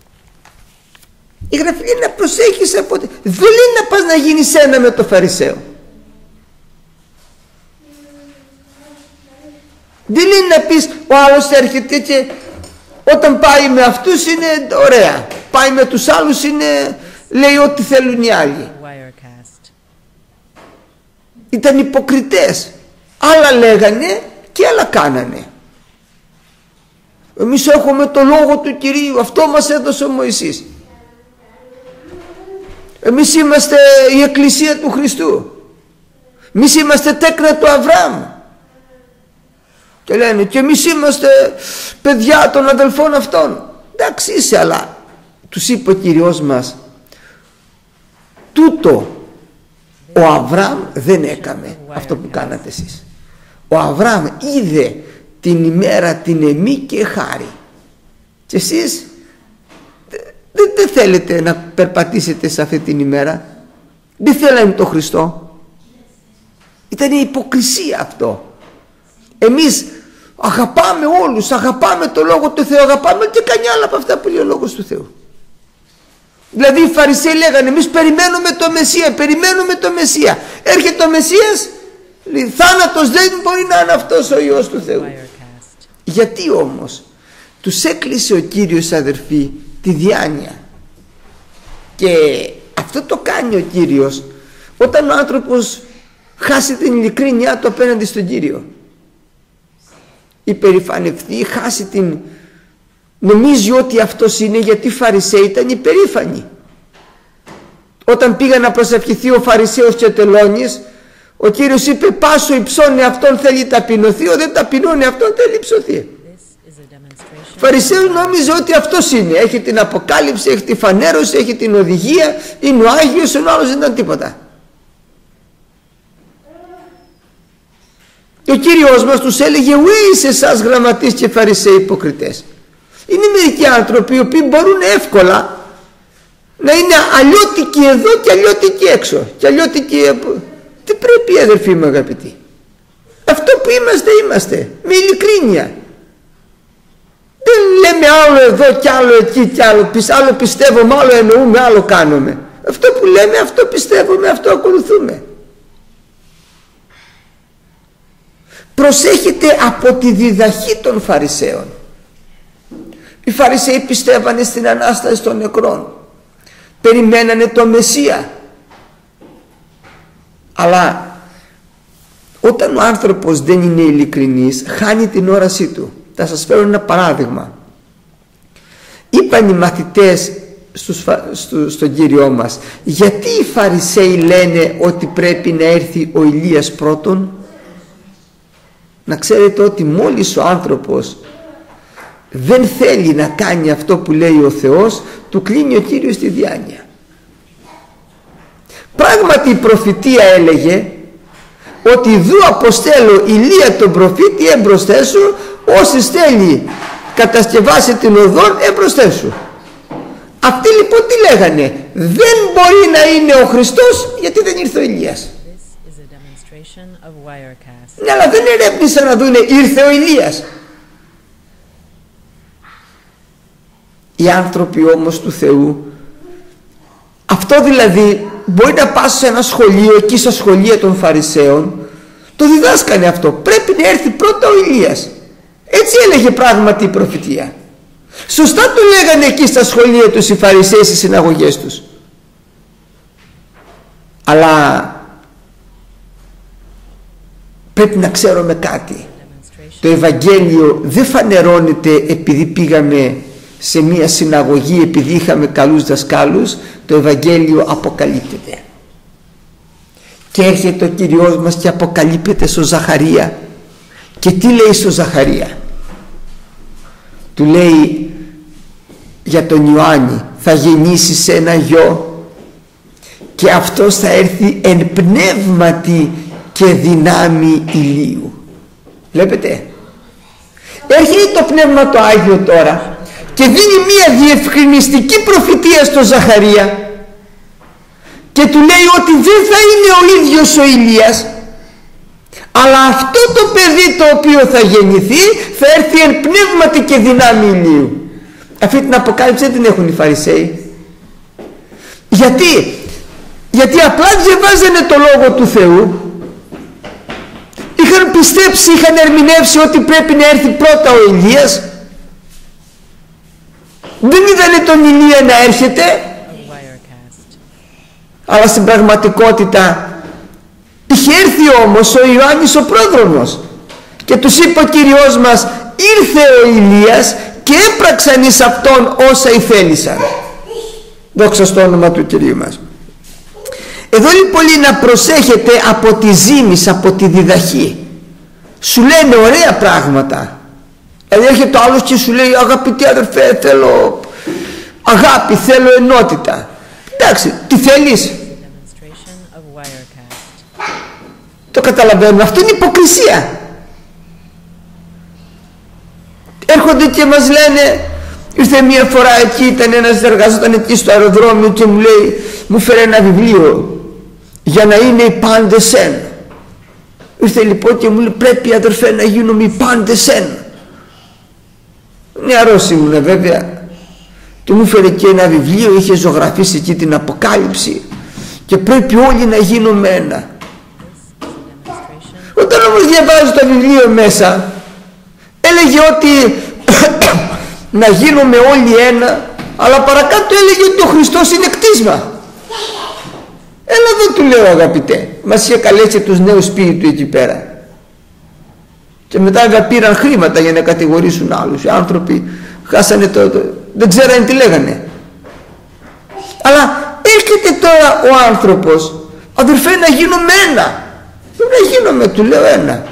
Η Γραφή λέει να προσέχεις από... δεν λέει να πας να γίνεις ένα με το Φαρισαίο. Δεν λέει να πεις ο άλλος έρχεται και όταν πάει με αυτούς είναι ωραία, πάει με τους άλλους είναι, λέει ό,τι θέλουν οι άλλοι. Ήταν υποκριτές, άλλα λέγανε και άλλα κάνανε. Εμείς έχουμε το λόγο του Κυρίου, αυτό μας έδωσε ο Μωυσής. Εμείς είμαστε η Εκκλησία του Χριστού, εμείς είμαστε τέκνα του Αβραάμ. Και λένε και εμείς είμαστε παιδιά των αδελφών αυτών. Εντάξει είσαι, αλλά τους είπε ο Κύριος μας, τούτο ο Αβραάμ δεν έκαμε αυτό που κάνατε εσείς. Ο Αβραάμ είδε την ημέρα την εμή και χάρη. Και εσείς δεν δε θέλετε να περπατήσετε σε αυτή την ημέρα. Δεν θέλανε το Χριστό. Ήταν η υποκρισία αυτό. Εμείς αγαπάμε όλους, αγαπάμε το Λόγο του Θεού, αγαπάμε και κανένα άλλο από αυτά που λέει ο Λόγος του Θεού. Δηλαδή οι Φαρισαίοι λέγανε εμείς περιμένουμε το Μεσσία, περιμένουμε το Μεσσία. Έρχεται ο Μεσσίας, λέει, θάνατος δεν μπορεί να είναι αυτός ο Υιός του Θεού. Γιατί όμως τους έκλεισε ο Κύριος, αδερφοί, τη διάνοια. Και αυτό το κάνει ο Κύριος όταν ο άνθρωπος χάσει την ειλικρίνειά του απέναντι στον Κύριο. Υπερηφανευτεί, χάσει την... νομίζει ότι αυτός είναι, γιατί οι Φαρισαίοι ήταν υπερήφανοι. Όταν πήγα να προσευχηθεί ο Φαρισαίος και τελώνης, ο Κύριος είπε πάσο υψώνει αυτόν θέλει ταπεινωθεί, ο δεν ταπεινώνει αυτόν θέλει υψωθεί. Ο Φαρισαίος νόμιζε ότι αυτός είναι, έχει την αποκάλυψη, έχει τη φανέρωση, έχει την οδηγία, είναι ο Άγιος, ενώ άλλος δεν ήταν τίποτα. Και ο Κύριος μας τους έλεγε ουέ εις εσάς γραμματείς και Φαρισαίοι υποκριτές. Είναι μερικοί άνθρωποι οι οποίοι μπορούν εύκολα να είναι αλλιώτικοι εδώ και αλλιώτικοι έξω και αλλιώτικοι... Τι πρέπει, αδερφοί μου αγαπητοί? Αυτό που είμαστε είμαστε με ειλικρίνεια. Δεν λέμε άλλο εδώ και άλλο εκεί και άλλο, άλλο πιστεύουμε, άλλο εννοούμε, άλλο κάνουμε. Αυτό που λέμε, αυτό πιστεύουμε, αυτό ακολουθούμε. Προσέχετε από τη διδαχή των Φαρισαίων. Οι Φαρισαίοι πιστεύανε στην Ανάσταση των νεκρών, περιμένανε το Μεσσία. Αλλά όταν ο άνθρωπος δεν είναι ειλικρινής, χάνει την όρασή του. Θα σας φέρω ένα παράδειγμα. Είπαν οι μαθητές στους, στο, στον Κύριό μας, γιατί οι Φαρισαίοι λένε ότι πρέπει να έρθει ο Ηλίας πρώτον? Να ξέρετε ότι μόλις ο άνθρωπος δεν θέλει να κάνει αυτό που λέει ο Θεός, του κλείνει ο Κύριος τη διάνοια. Πράγματι η προφητεία έλεγε ότι δου αποστέλω Ηλία τον προφήτη έμπροσθέ σου, όσοι θέλει κατασκευάσει την οδόν έμπροσθέ σου. Αυτοί λοιπόν τι λέγανε? Δεν μπορεί να είναι ο Χριστός γιατί δεν ήρθε ο Ηλίας. Ναι, αλλά δεν ερεύνησαν να δούνε ήρθε ο Ηλίας. Οι άνθρωποι όμως του Θεού, αυτό δηλαδή μπορεί να πας σε ένα σχολείο, εκεί στα σχολεία των Φαρισαίων το διδάσκανε αυτό. Πρέπει να έρθει πρώτα ο Ηλίας. Έτσι έλεγε πράγματι η προφητεία. Σωστά το λέγανε εκεί στα σχολεία τους οι Φαρισαίοι, στις συναγωγές τους. Αλλά πρέπει να ξέρουμε κάτι. Το Ευαγγέλιο δεν φανερώνεται επειδή πήγαμε σε μία συναγωγή, επειδή είχαμε καλούς δασκάλους. Το Ευαγγέλιο αποκαλύπτεται. Και έρχεται ο Κυριός μας και αποκαλύπτεται στο Ζαχαρία. Και τι λέει στο Ζαχαρία? Του λέει για τον Ιωάννη: θα γεννήσεις ένα γιο και αυτός θα έρθει εν πνεύματι και δυνάμει ηλίου. Βλέπετε, έρχεται το Πνεύμα το Άγιο τώρα και δίνει μία διευκρινιστική προφητεία στο Ζαχαρία και του λέει ότι δεν θα είναι ο ίδιος ο Ηλίας, αλλά αυτό το παιδί το οποίο θα γεννηθεί θα έρθει εν πνεύματι και δυνάμει ηλίου. Αυτή την αποκάλυψη δεν την έχουν οι Φαρισαίοι. Γιατί? Γιατί απλά διαβάζανε το Λόγο του Θεού, είχαν πιστέψει, είχαν ερμηνεύσει ότι πρέπει να έρθει πρώτα ο Ηλίας, δεν είδανε τον Ηλία να έρχεται, αλλά στην πραγματικότητα είχε έρθει όμως ο Ιωάννης ο πρόδρομος και τους είπε ο Κύριος μας: ήρθε ο Ηλίας και έπραξαν εις αυτόν όσα ηθέλησαν. Δόξα στο όνομα του Κυρίου μας. Εδώ λοιπόν να προσέχετε από τη ζήμης, από τη διδαχή. Σου λένε ωραία πράγματα. Δηλαδή έρχεται ο άλλος και σου λέει: αγαπητοί αδερφέ, θέλω αγάπη, θέλω ενότητα. Εντάξει, τι θέλεις? Το καταλαβαίνουμε, αυτό είναι υποκρισία. Έρχονται και μας λένε, ήρθε μια φορά εκεί, ήταν ένας εργαζόταν εκεί στο αεροδρόμιο και μου λέει, μου φέρε ένα βιβλίο για να είναι οι πάντες ένα. Ήρθε λοιπόν και μου λέει, πρέπει αδερφέ να γίνουμε οι πάντες ένα. Νεαρός ήμουνα βέβαια και μου φέρε και ένα βιβλίο, είχε ζωγραφίσει εκεί την Αποκάλυψη και πρέπει όλοι να γίνουμε ένα. Όταν όμως διαβάζει το βιβλίο μέσα, έλεγε ότι να γίνουμε όλοι ένα, αλλά παρακάτω έλεγε ότι ο Χριστός είναι κτίσμα. Έλα εδώ, του λέω, αγαπητέ, μας είχε καλέσει τους νέους σπίτι του εκεί πέρα και μετά βέβαια πήραν χρήματα για να κατηγορήσουν άλλους. Οι άνθρωποι χάσανε το, το δεν ξέρανε τι λέγανε. Αλλά έρχεται τώρα ο άνθρωπος, αδερφέ, να γίνουμε ένα. Να γίνομαι, του λέω, ένα.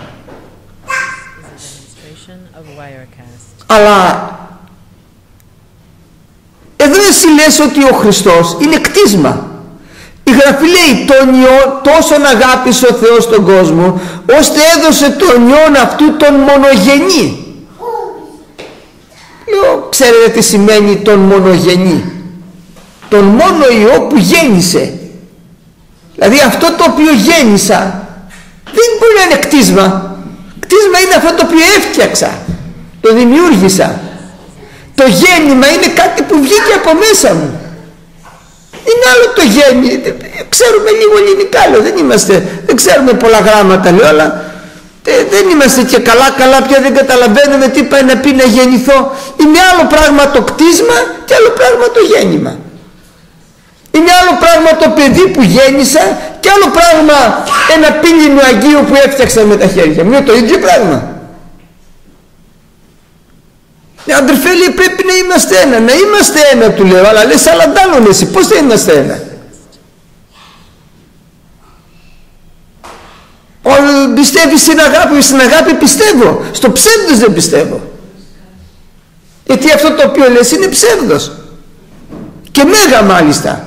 Αλλά εδώ εσύ λες ότι ο Χριστός είναι κτίσμα. Η Γραφή λέει, τον Υιό τόσον αγάπησε ο Θεός τον κόσμο, ώστε έδωσε τον Υιόν αυτού τον μονογενή. Λέω, ξέρετε τι σημαίνει τον μονογενή? Τον μόνο Υιό που γέννησε. Δηλαδή αυτό το οποίο γέννησα δεν μπορεί να είναι κτίσμα. Κτίσμα είναι αυτό το οποίο έφτιαξα, το δημιούργησα. Το γέννημα είναι κάτι που βγήκε από μέσα μου. Είναι άλλο το γέννη. Ξέρουμε λίγο ελληνικά, λέω, δεν είμαστε, δεν ξέρουμε πολλά γράμματα, λέω, αλλά δεν είμαστε και καλά καλά πια, δεν καταλαβαίνουμε τι πάει να πει να γεννηθώ. Είναι άλλο πράγμα το κτίσμα και άλλο πράγμα το γέννημα. Είναι άλλο πράγμα το παιδί που γέννησα και άλλο πράγμα ένα πύληνο Αγίου που έφτιαξα με τα χέρια μου. Είναι το ίδιο πράγμα. Αδερφέ, λέει, πρέπει να είμαστε ένα. Να είμαστε ένα, του λέω, αλλά λες άλλα ντάλλον εσύ, πώς θα είμαστε ένα? Ο, πιστεύεις στην αγάπη? Στην αγάπη πιστεύω, στο ψεύδος δεν πιστεύω. Γιατί αυτό το οποίο λες είναι ψεύδος και μέγα μάλιστα.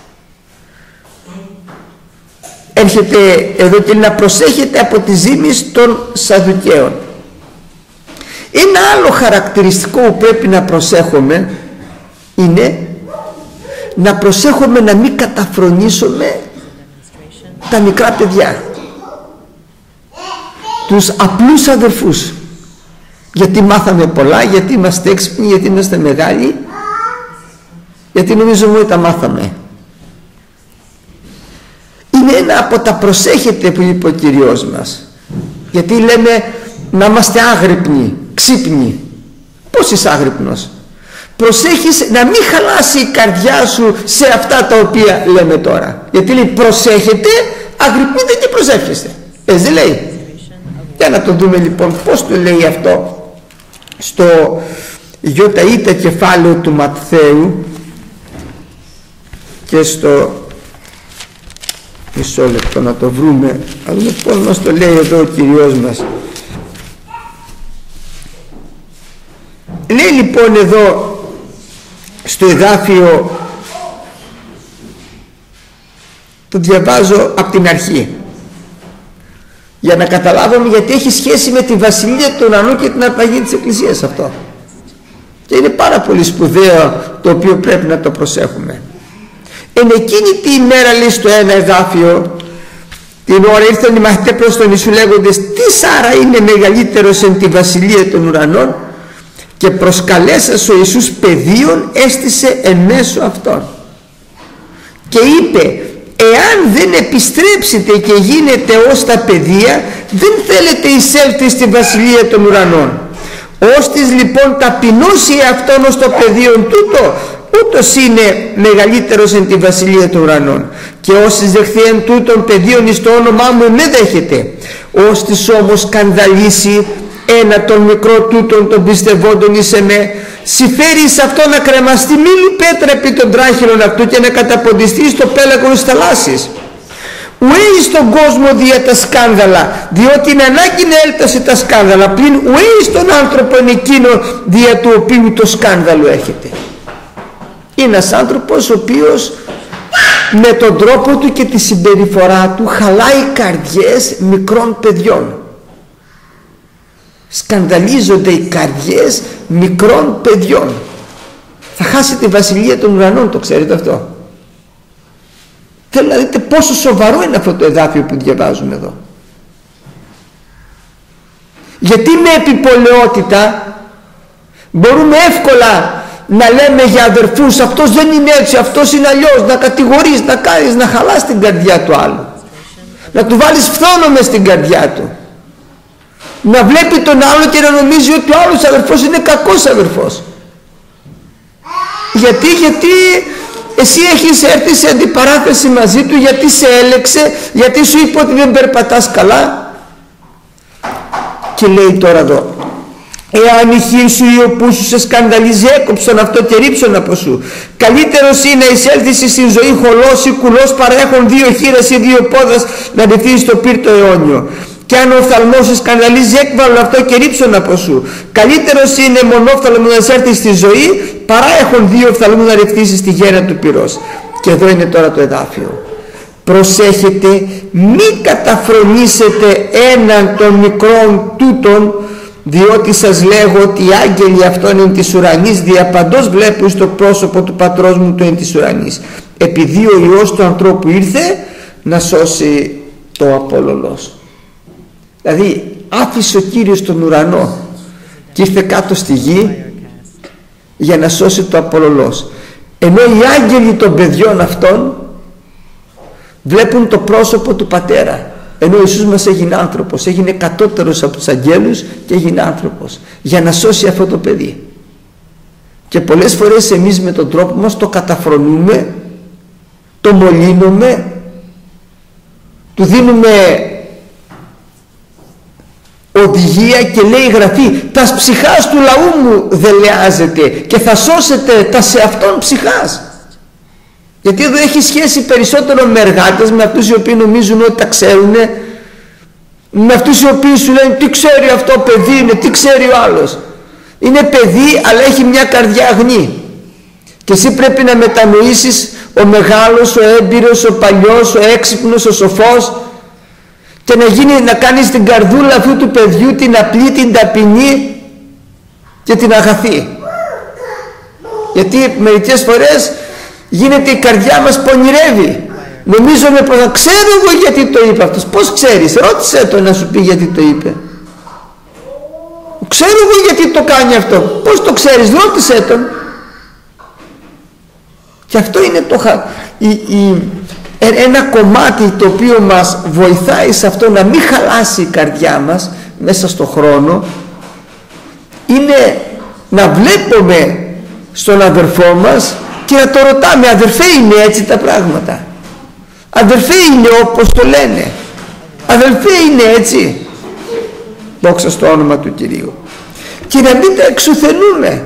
Έρχεται εδώ και να προσέχετε από τη ζήμης των Σαδουκαίων. Ένα άλλο χαρακτηριστικό που πρέπει να προσέχουμε είναι να προσέχουμε να μην καταφρονήσουμε τα μικρά παιδιά, τους απλούς αδερφούς, γιατί μάθαμε πολλά, γιατί είμαστε έξυπνοι, γιατί είμαστε μεγάλοι, γιατί νομίζω ότι τα μάθαμε. Είναι ένα από τα προσέχετε που είπε ο Κυριός μας, γιατί λέμε να είμαστε άγρυπνοι, ξύπνοι. Πώς είσαι άγρυπνος? Προσέχεις να μην χαλάσει η καρδιά σου σε αυτά τα οποία λέμε τώρα, γιατί λέει προσέχετε, αγρυπνείτε και προσεύχεστε. Έτσι λέει. Για να το δούμε λοιπόν πώς το λέει αυτό στο γιοταΐτα κεφάλαιο του Ματθαίου και στο μισό λεπτό να το βρούμε, αλλά πώς μας το λέει εδώ ο Κυριός μας. Λέει λοιπόν εδώ στο εδάφιο, το διαβάζω από την αρχή για να καταλάβουμε, γιατί έχει σχέση με τη βασιλεία του ουρανού και την αρπαγή της Εκκλησίας αυτό, και είναι πάρα πολύ σπουδαίο, το οποίο πρέπει να το προσέχουμε. Εν εκείνη τη ημέρα, λέει στο ένα εδάφιο, την ώρα ήρθαν οι μαθητές προς τον Ιησού λέγοντες, τι άρα είναι μεγαλύτερος εν τη βασιλεία των ουρανών, και προσκαλέσας ο Ιησούς παιδίον έστησε εν μέσω αυτών και είπε, εάν δεν επιστρέψετε και γίνετε ως τα παιδεία, δεν θέλετε εισέλθει στη βασιλεία των ουρανών. Ώστις λοιπόν ταπεινώσει αυτόν ως το παιδίον τούτο, ούτως είναι μεγαλύτερος εν τη βασιλεία των ουρανών. Και όσοι δεχθεί εν τούτον παιδίον εις το όνομά μου με δέχεται. Ώστις όμως σκανδαλίσει ένα τον μικρό τούτον των πιστευόντων εις εμέ, συμφέρει σε αυτό να κρεμαστεί μήλου πέτρα επί των τράχυλων αυτού και να καταποντιστεί στο πέλαγο της θαλάσσης. Ουέ εις τον κόσμο δια τα σκάνδαλα, διότι είναι ανάγκη να έλτασε τα σκάνδαλα, πλην ουέ εις τον άνθρωπο είναι εκείνο δια του οποίου το σκάνδαλο έρχεται. Είναι ένας άνθρωπος ο οποίος με τον τρόπο του και τη συμπεριφορά του χαλάει καρδιές μικρών παιδιών. Σκανδαλίζονται οι καρδιές μικρών παιδιών. Θα χάσει τη βασιλεία των ουρανών, το ξέρετε αυτό? Θέλω να δείτε πόσο σοβαρό είναι αυτό το εδάφιο που διαβάζουμε εδώ. Γιατί με επιπολαιότητα μπορούμε εύκολα να λέμε για αδερφούς, αυτός δεν είναι έτσι, αυτός είναι αλλιώς, να κατηγορείς, να κάνεις, να χαλάς την καρδιά του άλλου, να του βάλεις φθόνο μες στην καρδιά του, να βλέπει τον άλλο και να νομίζει ότι ο άλλος αδερφός είναι κακός αδερφός. Γιατί, γιατί εσύ έχεις έρθει σε αντιπαράθεση μαζί του, γιατί σε έλεξε, γιατί σου είπε ότι δεν περπατάς καλά. Και λέει τώρα εδώ, εάν η χείρ σου ή ο πούς σου σε σκανδαλίζει, έκοψον αυτό και ρίψον από σου. Καλύτερος είναι να εισέλθεις στην ζωή χολός ή κουλός, παρά έχουν δύο χείρες ή δύο πόδας να ρυθείς στο πύρτο αιώνιο. Και αν ο οφθαλμός σε σκανδαλίζει, έκβαλον αυτό και ρίψον από σου. Καλύτερος είναι μονόφθαλμο να έρθει στη ζωή, παρά έχουν δύο οφθαλμούς να ρυθείς στη γέρα του πυρός. Και εδώ είναι τώρα το εδάφιο. Προσέχετε, μη καταφρονήσετε έναν των μικρών τούτων, διότι σας λέγω ότι οι άγγελοι αυτών εν της ουρανής διαπαντός βλέπουν στο πρόσωπο του πατρός μου το εν της ουρανής. Επειδή ο Υιός του ανθρώπου ήρθε να σώσει το απολωλός. Δηλαδή άφησε ο Κύριος τον ουρανό και ήρθε κάτω στη γη για να σώσει το απολωλός, ενώ οι άγγελοι των παιδιών αυτών βλέπουν το πρόσωπο του Πατέρα. Ενώ ο Ιησούς μας έγινε άνθρωπος, έγινε κατώτερος από τους αγγέλους και έγινε άνθρωπος για να σώσει αυτό το παιδί. Και πολλές φορές εμείς με τον τρόπο μας το καταφρονούμε, το μολύνουμε, του δίνουμε οδηγία και λέει η Γραφή, τας ψυχάς του λαού μου δελεάζεται και θα σώσετε τα σε αυτόν ψυχάς. Γιατί εδώ έχει σχέση περισσότερο με εργάτες, με αυτούς οι οποίοι νομίζουν ότι τα ξέρουν, με αυτούς οι οποίοι σου λένε τι ξέρει αυτό, παιδί είναι, τι ξέρει ο άλλος. Είναι παιδί αλλά έχει μια καρδιά αγνή. Και εσύ πρέπει να μετανοήσεις, ο μεγάλος, ο έμπειρος, ο παλιός, ο έξυπνος, ο σοφός, και να, γίνει, να κάνεις την καρδούλα αυτού του παιδιού την απλή, την ταπεινή και την αγαθή. Γιατί μερικές φορές γίνεται η καρδιά μας πονηρεύει. Νομίζουμε πως να ξέρω εγώ γιατί το είπε αυτός. Πώς ξέρεις? Ρώτησε τον να σου πει γιατί το είπε. Ξέρω εγώ γιατί το κάνει αυτό. Πώς το ξέρεις? Ρώτησε τον. Και αυτό είναι το, η, η, ένα κομμάτι το οποίο μας βοηθάει σε αυτό να μην χαλάσει η καρδιά μας μέσα στο χρόνο, είναι να βλέπουμε στον αδερφό μας και να το ρωτάμε, αδερφέ, είναι έτσι τα πράγματα? Αδερφέ, είναι όπως το λένε? Αδερφέ, είναι έτσι? Δόξα στο όνομα του Κυρίου. Και να μην τα εξουθενούμε.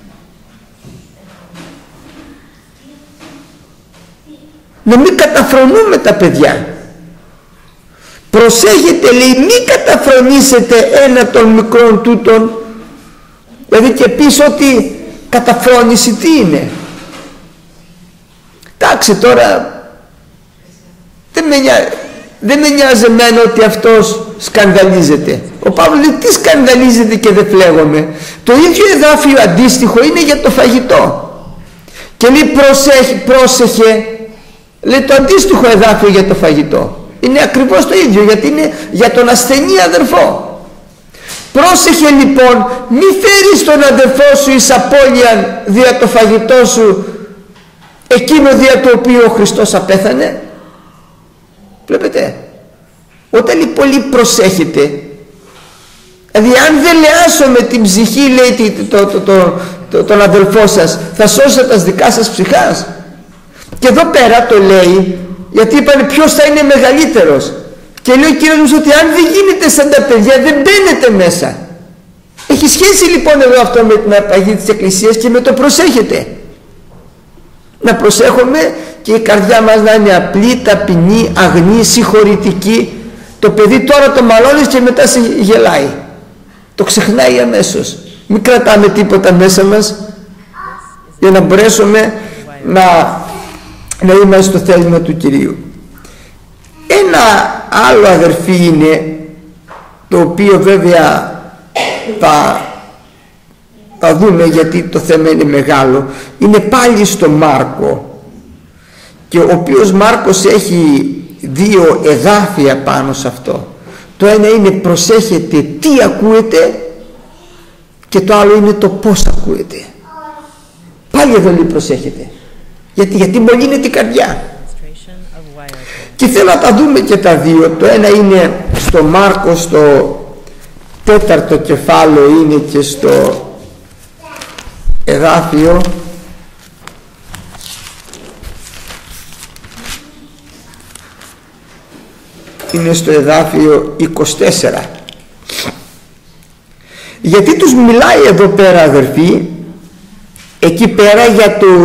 Να μην καταφρονούμε τα παιδιά. Προσέχετε, λέει, μην καταφρονήσετε ένα των μικρών τούτων. Δηλαδή και πεις ότι καταφρόνηση τι είναι? Εντάξει, τώρα δεν με, νοιάζει, δεν με νοιάζει εμένα ότι αυτός σκανδαλίζεται. Ο Παύλος λέει, τι σκανδαλίζεται και δεν φλέγομαι? Το ίδιο εδάφιο αντίστοιχο είναι για το φαγητό. Και λέει, προσέχε, πρόσεχε, λέει το αντίστοιχο εδάφιο για το φαγητό. Είναι ακριβώς το ίδιο, γιατί είναι για τον ασθενή αδερφό. Πρόσεχε λοιπόν, μη φέρεις τον αδερφό σου εις απώλειαν δια το φαγητό σου, εκείνο δια το οποίο ο Χριστός απέθανε. Βλέπετε, όταν λέει πολύ προσέχετε, δηλαδή αν δεν λεάσω με την ψυχή, λέει το, το, το, το, τον αδελφό σας, θα σώσετε τα δικά σας ψυχάς. Και εδώ πέρα το λέει, γιατί είπανε ποιος θα είναι μεγαλύτερος. Και λέει ο Κύριος μας ότι αν δεν γίνετε σαν τα παιδιά δεν μπαίνετε μέσα. Έχει σχέση λοιπόν εδώ αυτό με την αρπαγή της Εκκλησίας και με το προσέχετε. Να προσέχουμε και η καρδιά μας να είναι απλή, ταπεινή, αγνή, συγχωρητική. Το παιδί τώρα το μαλώνεις και μετά σε γελάει. Το ξεχνάει αμέσως. Μην κρατάμε τίποτα μέσα μας για να μπορέσουμε να, να είμαστε στο θέλημα του Κυρίου. Ένα άλλο, αδερφοί, είναι, το οποίο βέβαια θα, θα δούμε γιατί το θέμα είναι μεγάλο, είναι πάλι στο Μάρκο, και ο οποίος Μάρκος έχει δύο εδάφια πάνω σε αυτό. Το ένα είναι προσέχετε τι ακούετε και το άλλο είναι το πώς ακούετε. Πάλι εδώ λέει προσέχετε, γιατί, γιατί μολύνεται η καρδιά. Και θέλω να τα δούμε και τα δύο. Το ένα είναι στο Μάρκο, στο τέταρτο κεφάλαιο, είναι και στο εδάφιο είναι στο εδάφιο είκοσι τέσσερα. Γιατί τους μιλάει εδώ πέρα, αδερφοί, εκεί πέρα για το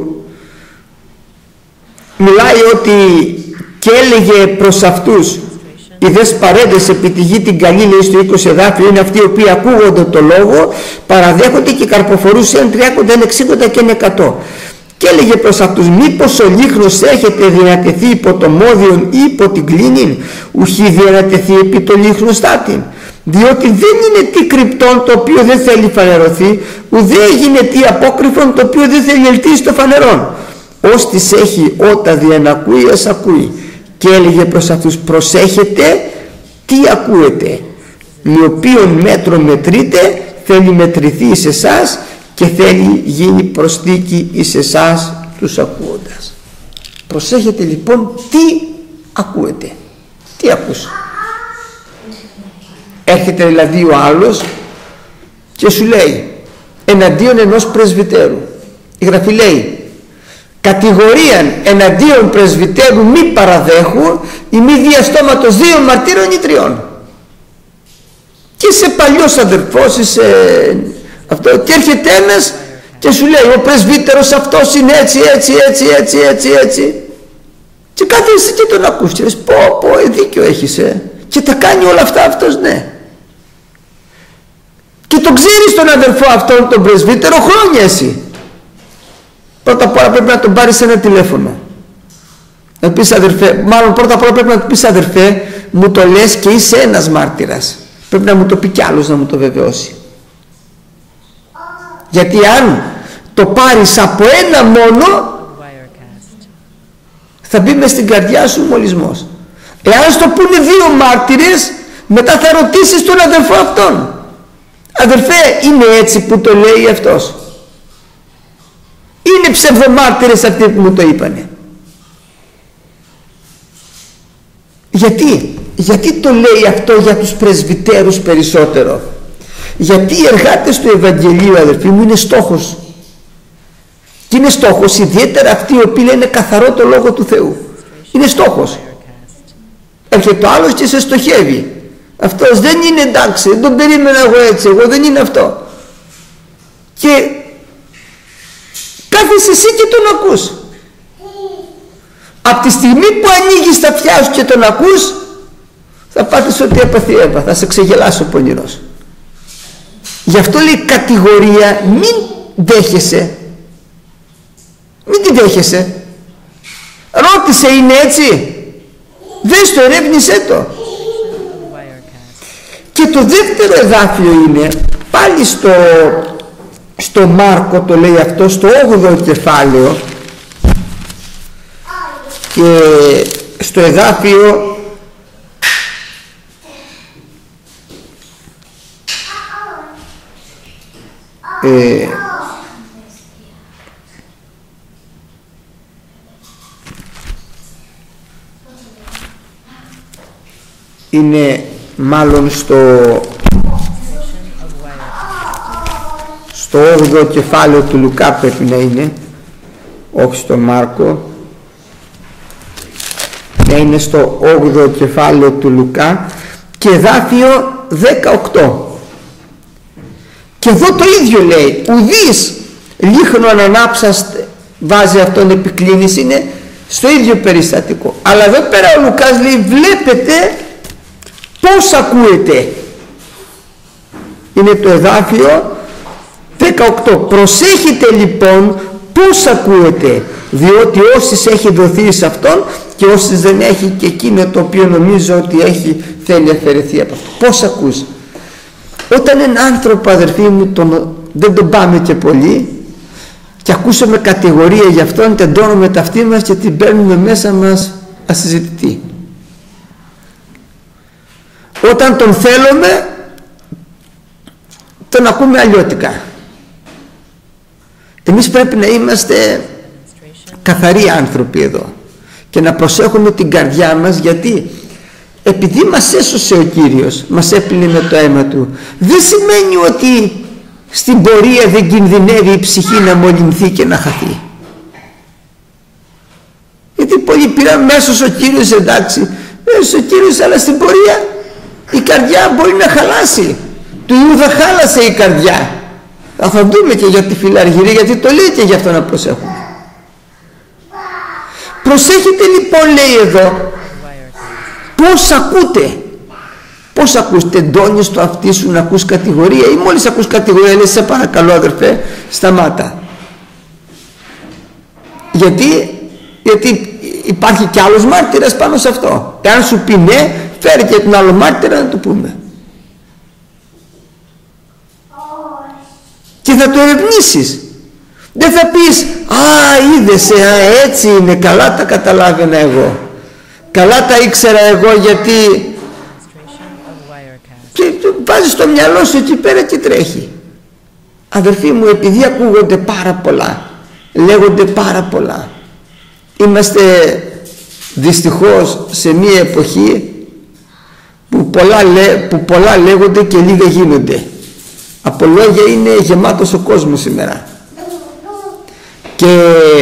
μιλάει ότι και έλεγε προς αυτούς, οι δες παρέντες επί τη γη την καλή, λέει στο είκοσι εδάφιο, είναι αυτοί οι οποίοι ακούγονται το λόγο, παραδέχονται και καρποφορούσαν τριάκοντα, εξήντα και εκατό. Και έλεγε προς αυτούς, μήπως ο λίχνος έχετε δυνατεθεί υπό το μόδιον ή υπό την κλίνην, ουχή δυνατεθεί επί το λίχνος στάτην. Διότι δεν είναι τι κρυπτόν το οποίο δεν θέλει φανερωθεί, ουδέ έγινε τι απόκρυφον το οποίο δεν θέλει ελτεί στο φανερόν. Ως της έχει ότα διανακούει, ας ακούει. Και έλεγε προς αυτούς, προσέχετε τι ακούετε, με οποίον μέτρο μετρείτε θέλει μετρηθεί εις εσάς και θέλει γίνει προσθήκη εις εσάς τους ακούοντας. Προσέχετε λοιπόν τι ακούετε. Τι ακούς? Έρχεται δηλαδή ο άλλος και σου λέει εναντίον ενός πρεσβυτέρου, η Γραφή λέει, κατηγορίαν εναντίον πρεσβυτέρου μη παραδέχου ή μη διαστόματος δύο μαρτύρων ή τριών. Και είσαι παλιός αδερφός, είσαι αυτό, και έρχεται ένας και σου λέει ο πρεσβύτερος αυτός είναι έτσι, έτσι, έτσι, έτσι, έτσι, έτσι, και κάθεσαι και τον ακούς και λες, πω πω, δίκιο έχεις, ε. Και τα κάνει όλα αυτά αυτός, ναι. Και το ξέρεις τον αδερφό αυτόν τον πρεσβύτερο χρόνια εσύ. Πρώτα απ' όλα πρέπει να τον πάρεις ένα τηλέφωνο. Να πεις, αδερφέ, μάλλον πρώτα απ' όλα πρέπει να του πεις, αδερφέ, μου το λες και είσαι ένας μάρτυρας. Πρέπει να μου το πει κι άλλος να μου το βεβαιώσει. Γιατί αν το πάρεις από ένα μόνο, θα μπει μες στην καρδιά σου μολυσμός. Εάν στο πούνε δύο μάρτυρες, μετά θα ρωτήσεις τον αδερφό αυτόν, αδερφέ, είναι έτσι που το λέει αυτός? Είναι ψευδομάρτυρες αυτοί που μου το είπανε. Γιατί, γιατί το λέει αυτό για τους πρεσβυτέρους περισσότερο? Γιατί οι εργάτες του Ευαγγελίου, αδερφοί μου, είναι στόχος. Και είναι στόχος ιδιαίτερα αυτοί οι οποίοι λένε καθαρό το Λόγο του Θεού. Είναι στόχος. Έρχεται το άλλος και σε στοχεύει. Αυτός δεν είναι εντάξει, δεν τον περίμενα εγώ έτσι, εγώ δεν είναι αυτό. Και κάθεσαι εσύ και τον ακούς. Από τη στιγμή που ανοίγεις τα αυτιά σου και τον ακούς, θα πάθεις ό,τι έπαθε η Εύα, θα σε ξεγελάσει ο πονηρός. Γι' αυτό λέει κατηγορία μην δέχεσαι. Μην τη δέχεσαι. Ρώτησε, είναι έτσι? Δες το, ερεύνησέ το. Και το δεύτερο εδάφιο είναι πάλι στο, στο Μάρκο, το λέει αυτό, στο όγδοο κεφάλαιο, και στο εδάφιο ε, είναι μάλλον στο στο όγδοο κεφάλαιο του Λουκά πρέπει να είναι, όχι στο Μάρκο, να είναι στο όγδοο κεφάλαιο του Λουκά και εδάφιο δεκαοκτώ. Και εδώ το ίδιο λέει, ουδείς λίχνον ανάψαστε, βάζει αυτόν επικλίνηση, είναι στο ίδιο περιστατικό. Αλλά εδώ πέρα ο Λουκάς λέει, βλέπετε πώς ακούετε. Είναι το εδάφιο δεκαοκτώ. Προσέχετε λοιπόν πώς ακούετε, διότι όσοι έχει δοθεί σε αυτόν και όσοι δεν έχει, και εκείνο το οποίο νομίζω ότι έχει, θέλει αφαιρεθεί από αυτό. Πώς ακούς? Όταν έναν άνθρωπο, αδερφοί μου, τον, δεν τον πάμε και πολύ και ακούσαμε κατηγορία για αυτόν, τεντώνουμε τα αυτή μας και την παίρνουμε μέσα μας ασυζητητή. Όταν τον θέλουμε, τον ακούμε αλλιώτικα. Εμείς πρέπει να είμαστε καθαροί άνθρωποι εδώ και να προσέχουμε την καρδιά μας, γιατί επειδή μας έσωσε ο Κύριος, μας έπλυνε με το αίμα Του, δεν σημαίνει ότι στην πορεία δεν κινδυνεύει η ψυχή να μολυνθεί και να χαθεί. Γιατί πολλοί πήραν μέσος ο Κύριος, εντάξει, μέσος ο Κύριος, αλλά στην πορεία η καρδιά μπορεί να χαλάσει. Του Ιούδα χάλασε η καρδιά. Θα δούμε και για τη φιλαργυρία, γιατί το λέει και γι' αυτό να προσέχουμε. Προσέχετε λοιπόν, λέει εδώ, πώς ακούτε. Πώς ακούς? Τεντώνεις το αυτί σου να ακούς κατηγορία, ή μόλις ακούς κατηγορία λες, σε παρακαλώ αδερφέ, σταμάτα? Γιατί, γιατί υπάρχει κι άλλος μάρτυρας πάνω σε αυτό. Εάν σου πει ναι, φέρει και τον άλλο μάρτυρα να του πούμε. Και θα το ερευνήσεις. Δεν θα πεις, α, είδες, α, έτσι είναι, καλά τα καταλάβαινα εγώ, καλά τα ήξερα εγώ, γιατί... Και βάζεις το μυαλό σου εκεί πέρα και τρέχει. Αδερφοί μου, επειδή ακούγονται πάρα πολλά, λέγονται πάρα πολλά, είμαστε δυστυχώς σε μία εποχή που πολλά, λέ, που πολλά λέγονται και λίγα γίνονται. Από λόγια είναι γεμάτος ο κόσμος σήμερα. Και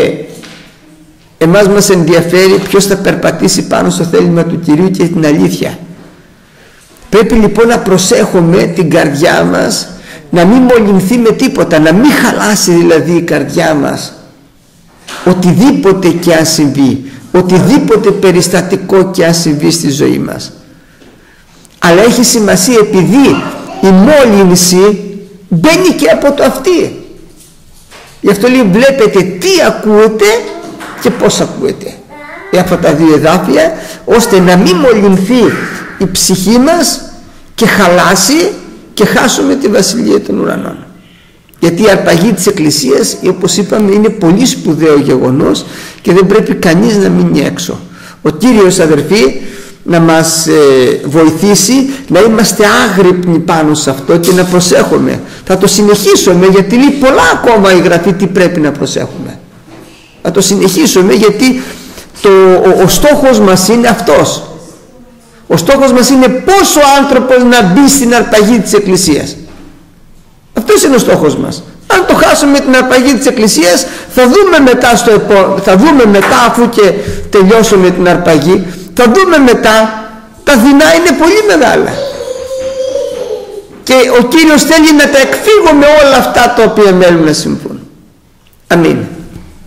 εμάς μας ενδιαφέρει ποιος θα περπατήσει πάνω στο θέλημα του Κυρίου και την αλήθεια. Πρέπει λοιπόν να προσέχουμε την καρδιά μας, να μην μολυνθεί με τίποτα, να μην χαλάσει δηλαδή η καρδιά μας οτιδήποτε και αν συμβεί, οτιδήποτε περιστατικό και αν συμβεί στη ζωή μας. Αλλά έχει σημασία, επειδή η μόλυνση μπαίνει και από το αυτί. Γι' αυτό λέει, βλέπετε τι ακούετε και πώς ακούετε. Ε, αυτά τα δύο εδάφια, ώστε να μην μολυνθεί η ψυχή μας και χαλάσει και χάσουμε τη βασιλεία των ουρανών. Γιατί η αρπαγή της Εκκλησίας, όπως είπαμε, είναι πολύ σπουδαίο γεγονός και δεν πρέπει κανείς να μείνει έξω. Ο Κύριος, αδερφοί, να μας ε, βοηθήσει να είμαστε άγρυπνοι πάνω σε αυτό και να προσέχουμε. Θα το συνεχίσουμε, γιατί λέει πολλά ακόμα η Γραφή τι πρέπει να προσέχουμε. Θα το συνεχίσουμε, γιατί το, ο, ο στόχος μας είναι αυτός. Ο στόχος μας είναι πώς ο άνθρωπος να μπει στην αρπαγή της Εκκλησίας. Αυτός είναι ο στόχος μας. Αν το χάσουμε την αρπαγή της Εκκλησίας, θα δούμε μετά, στο επό... θα δούμε μετά αφού και τελειώσουμε την αρπαγή, θα δούμε μετά, τα δεινά είναι πολύ μεγάλα. Και ο Κύριος θέλει να τα εκφύγουμε όλα αυτά τα οποία μένουν να συμβούν. Αμήν.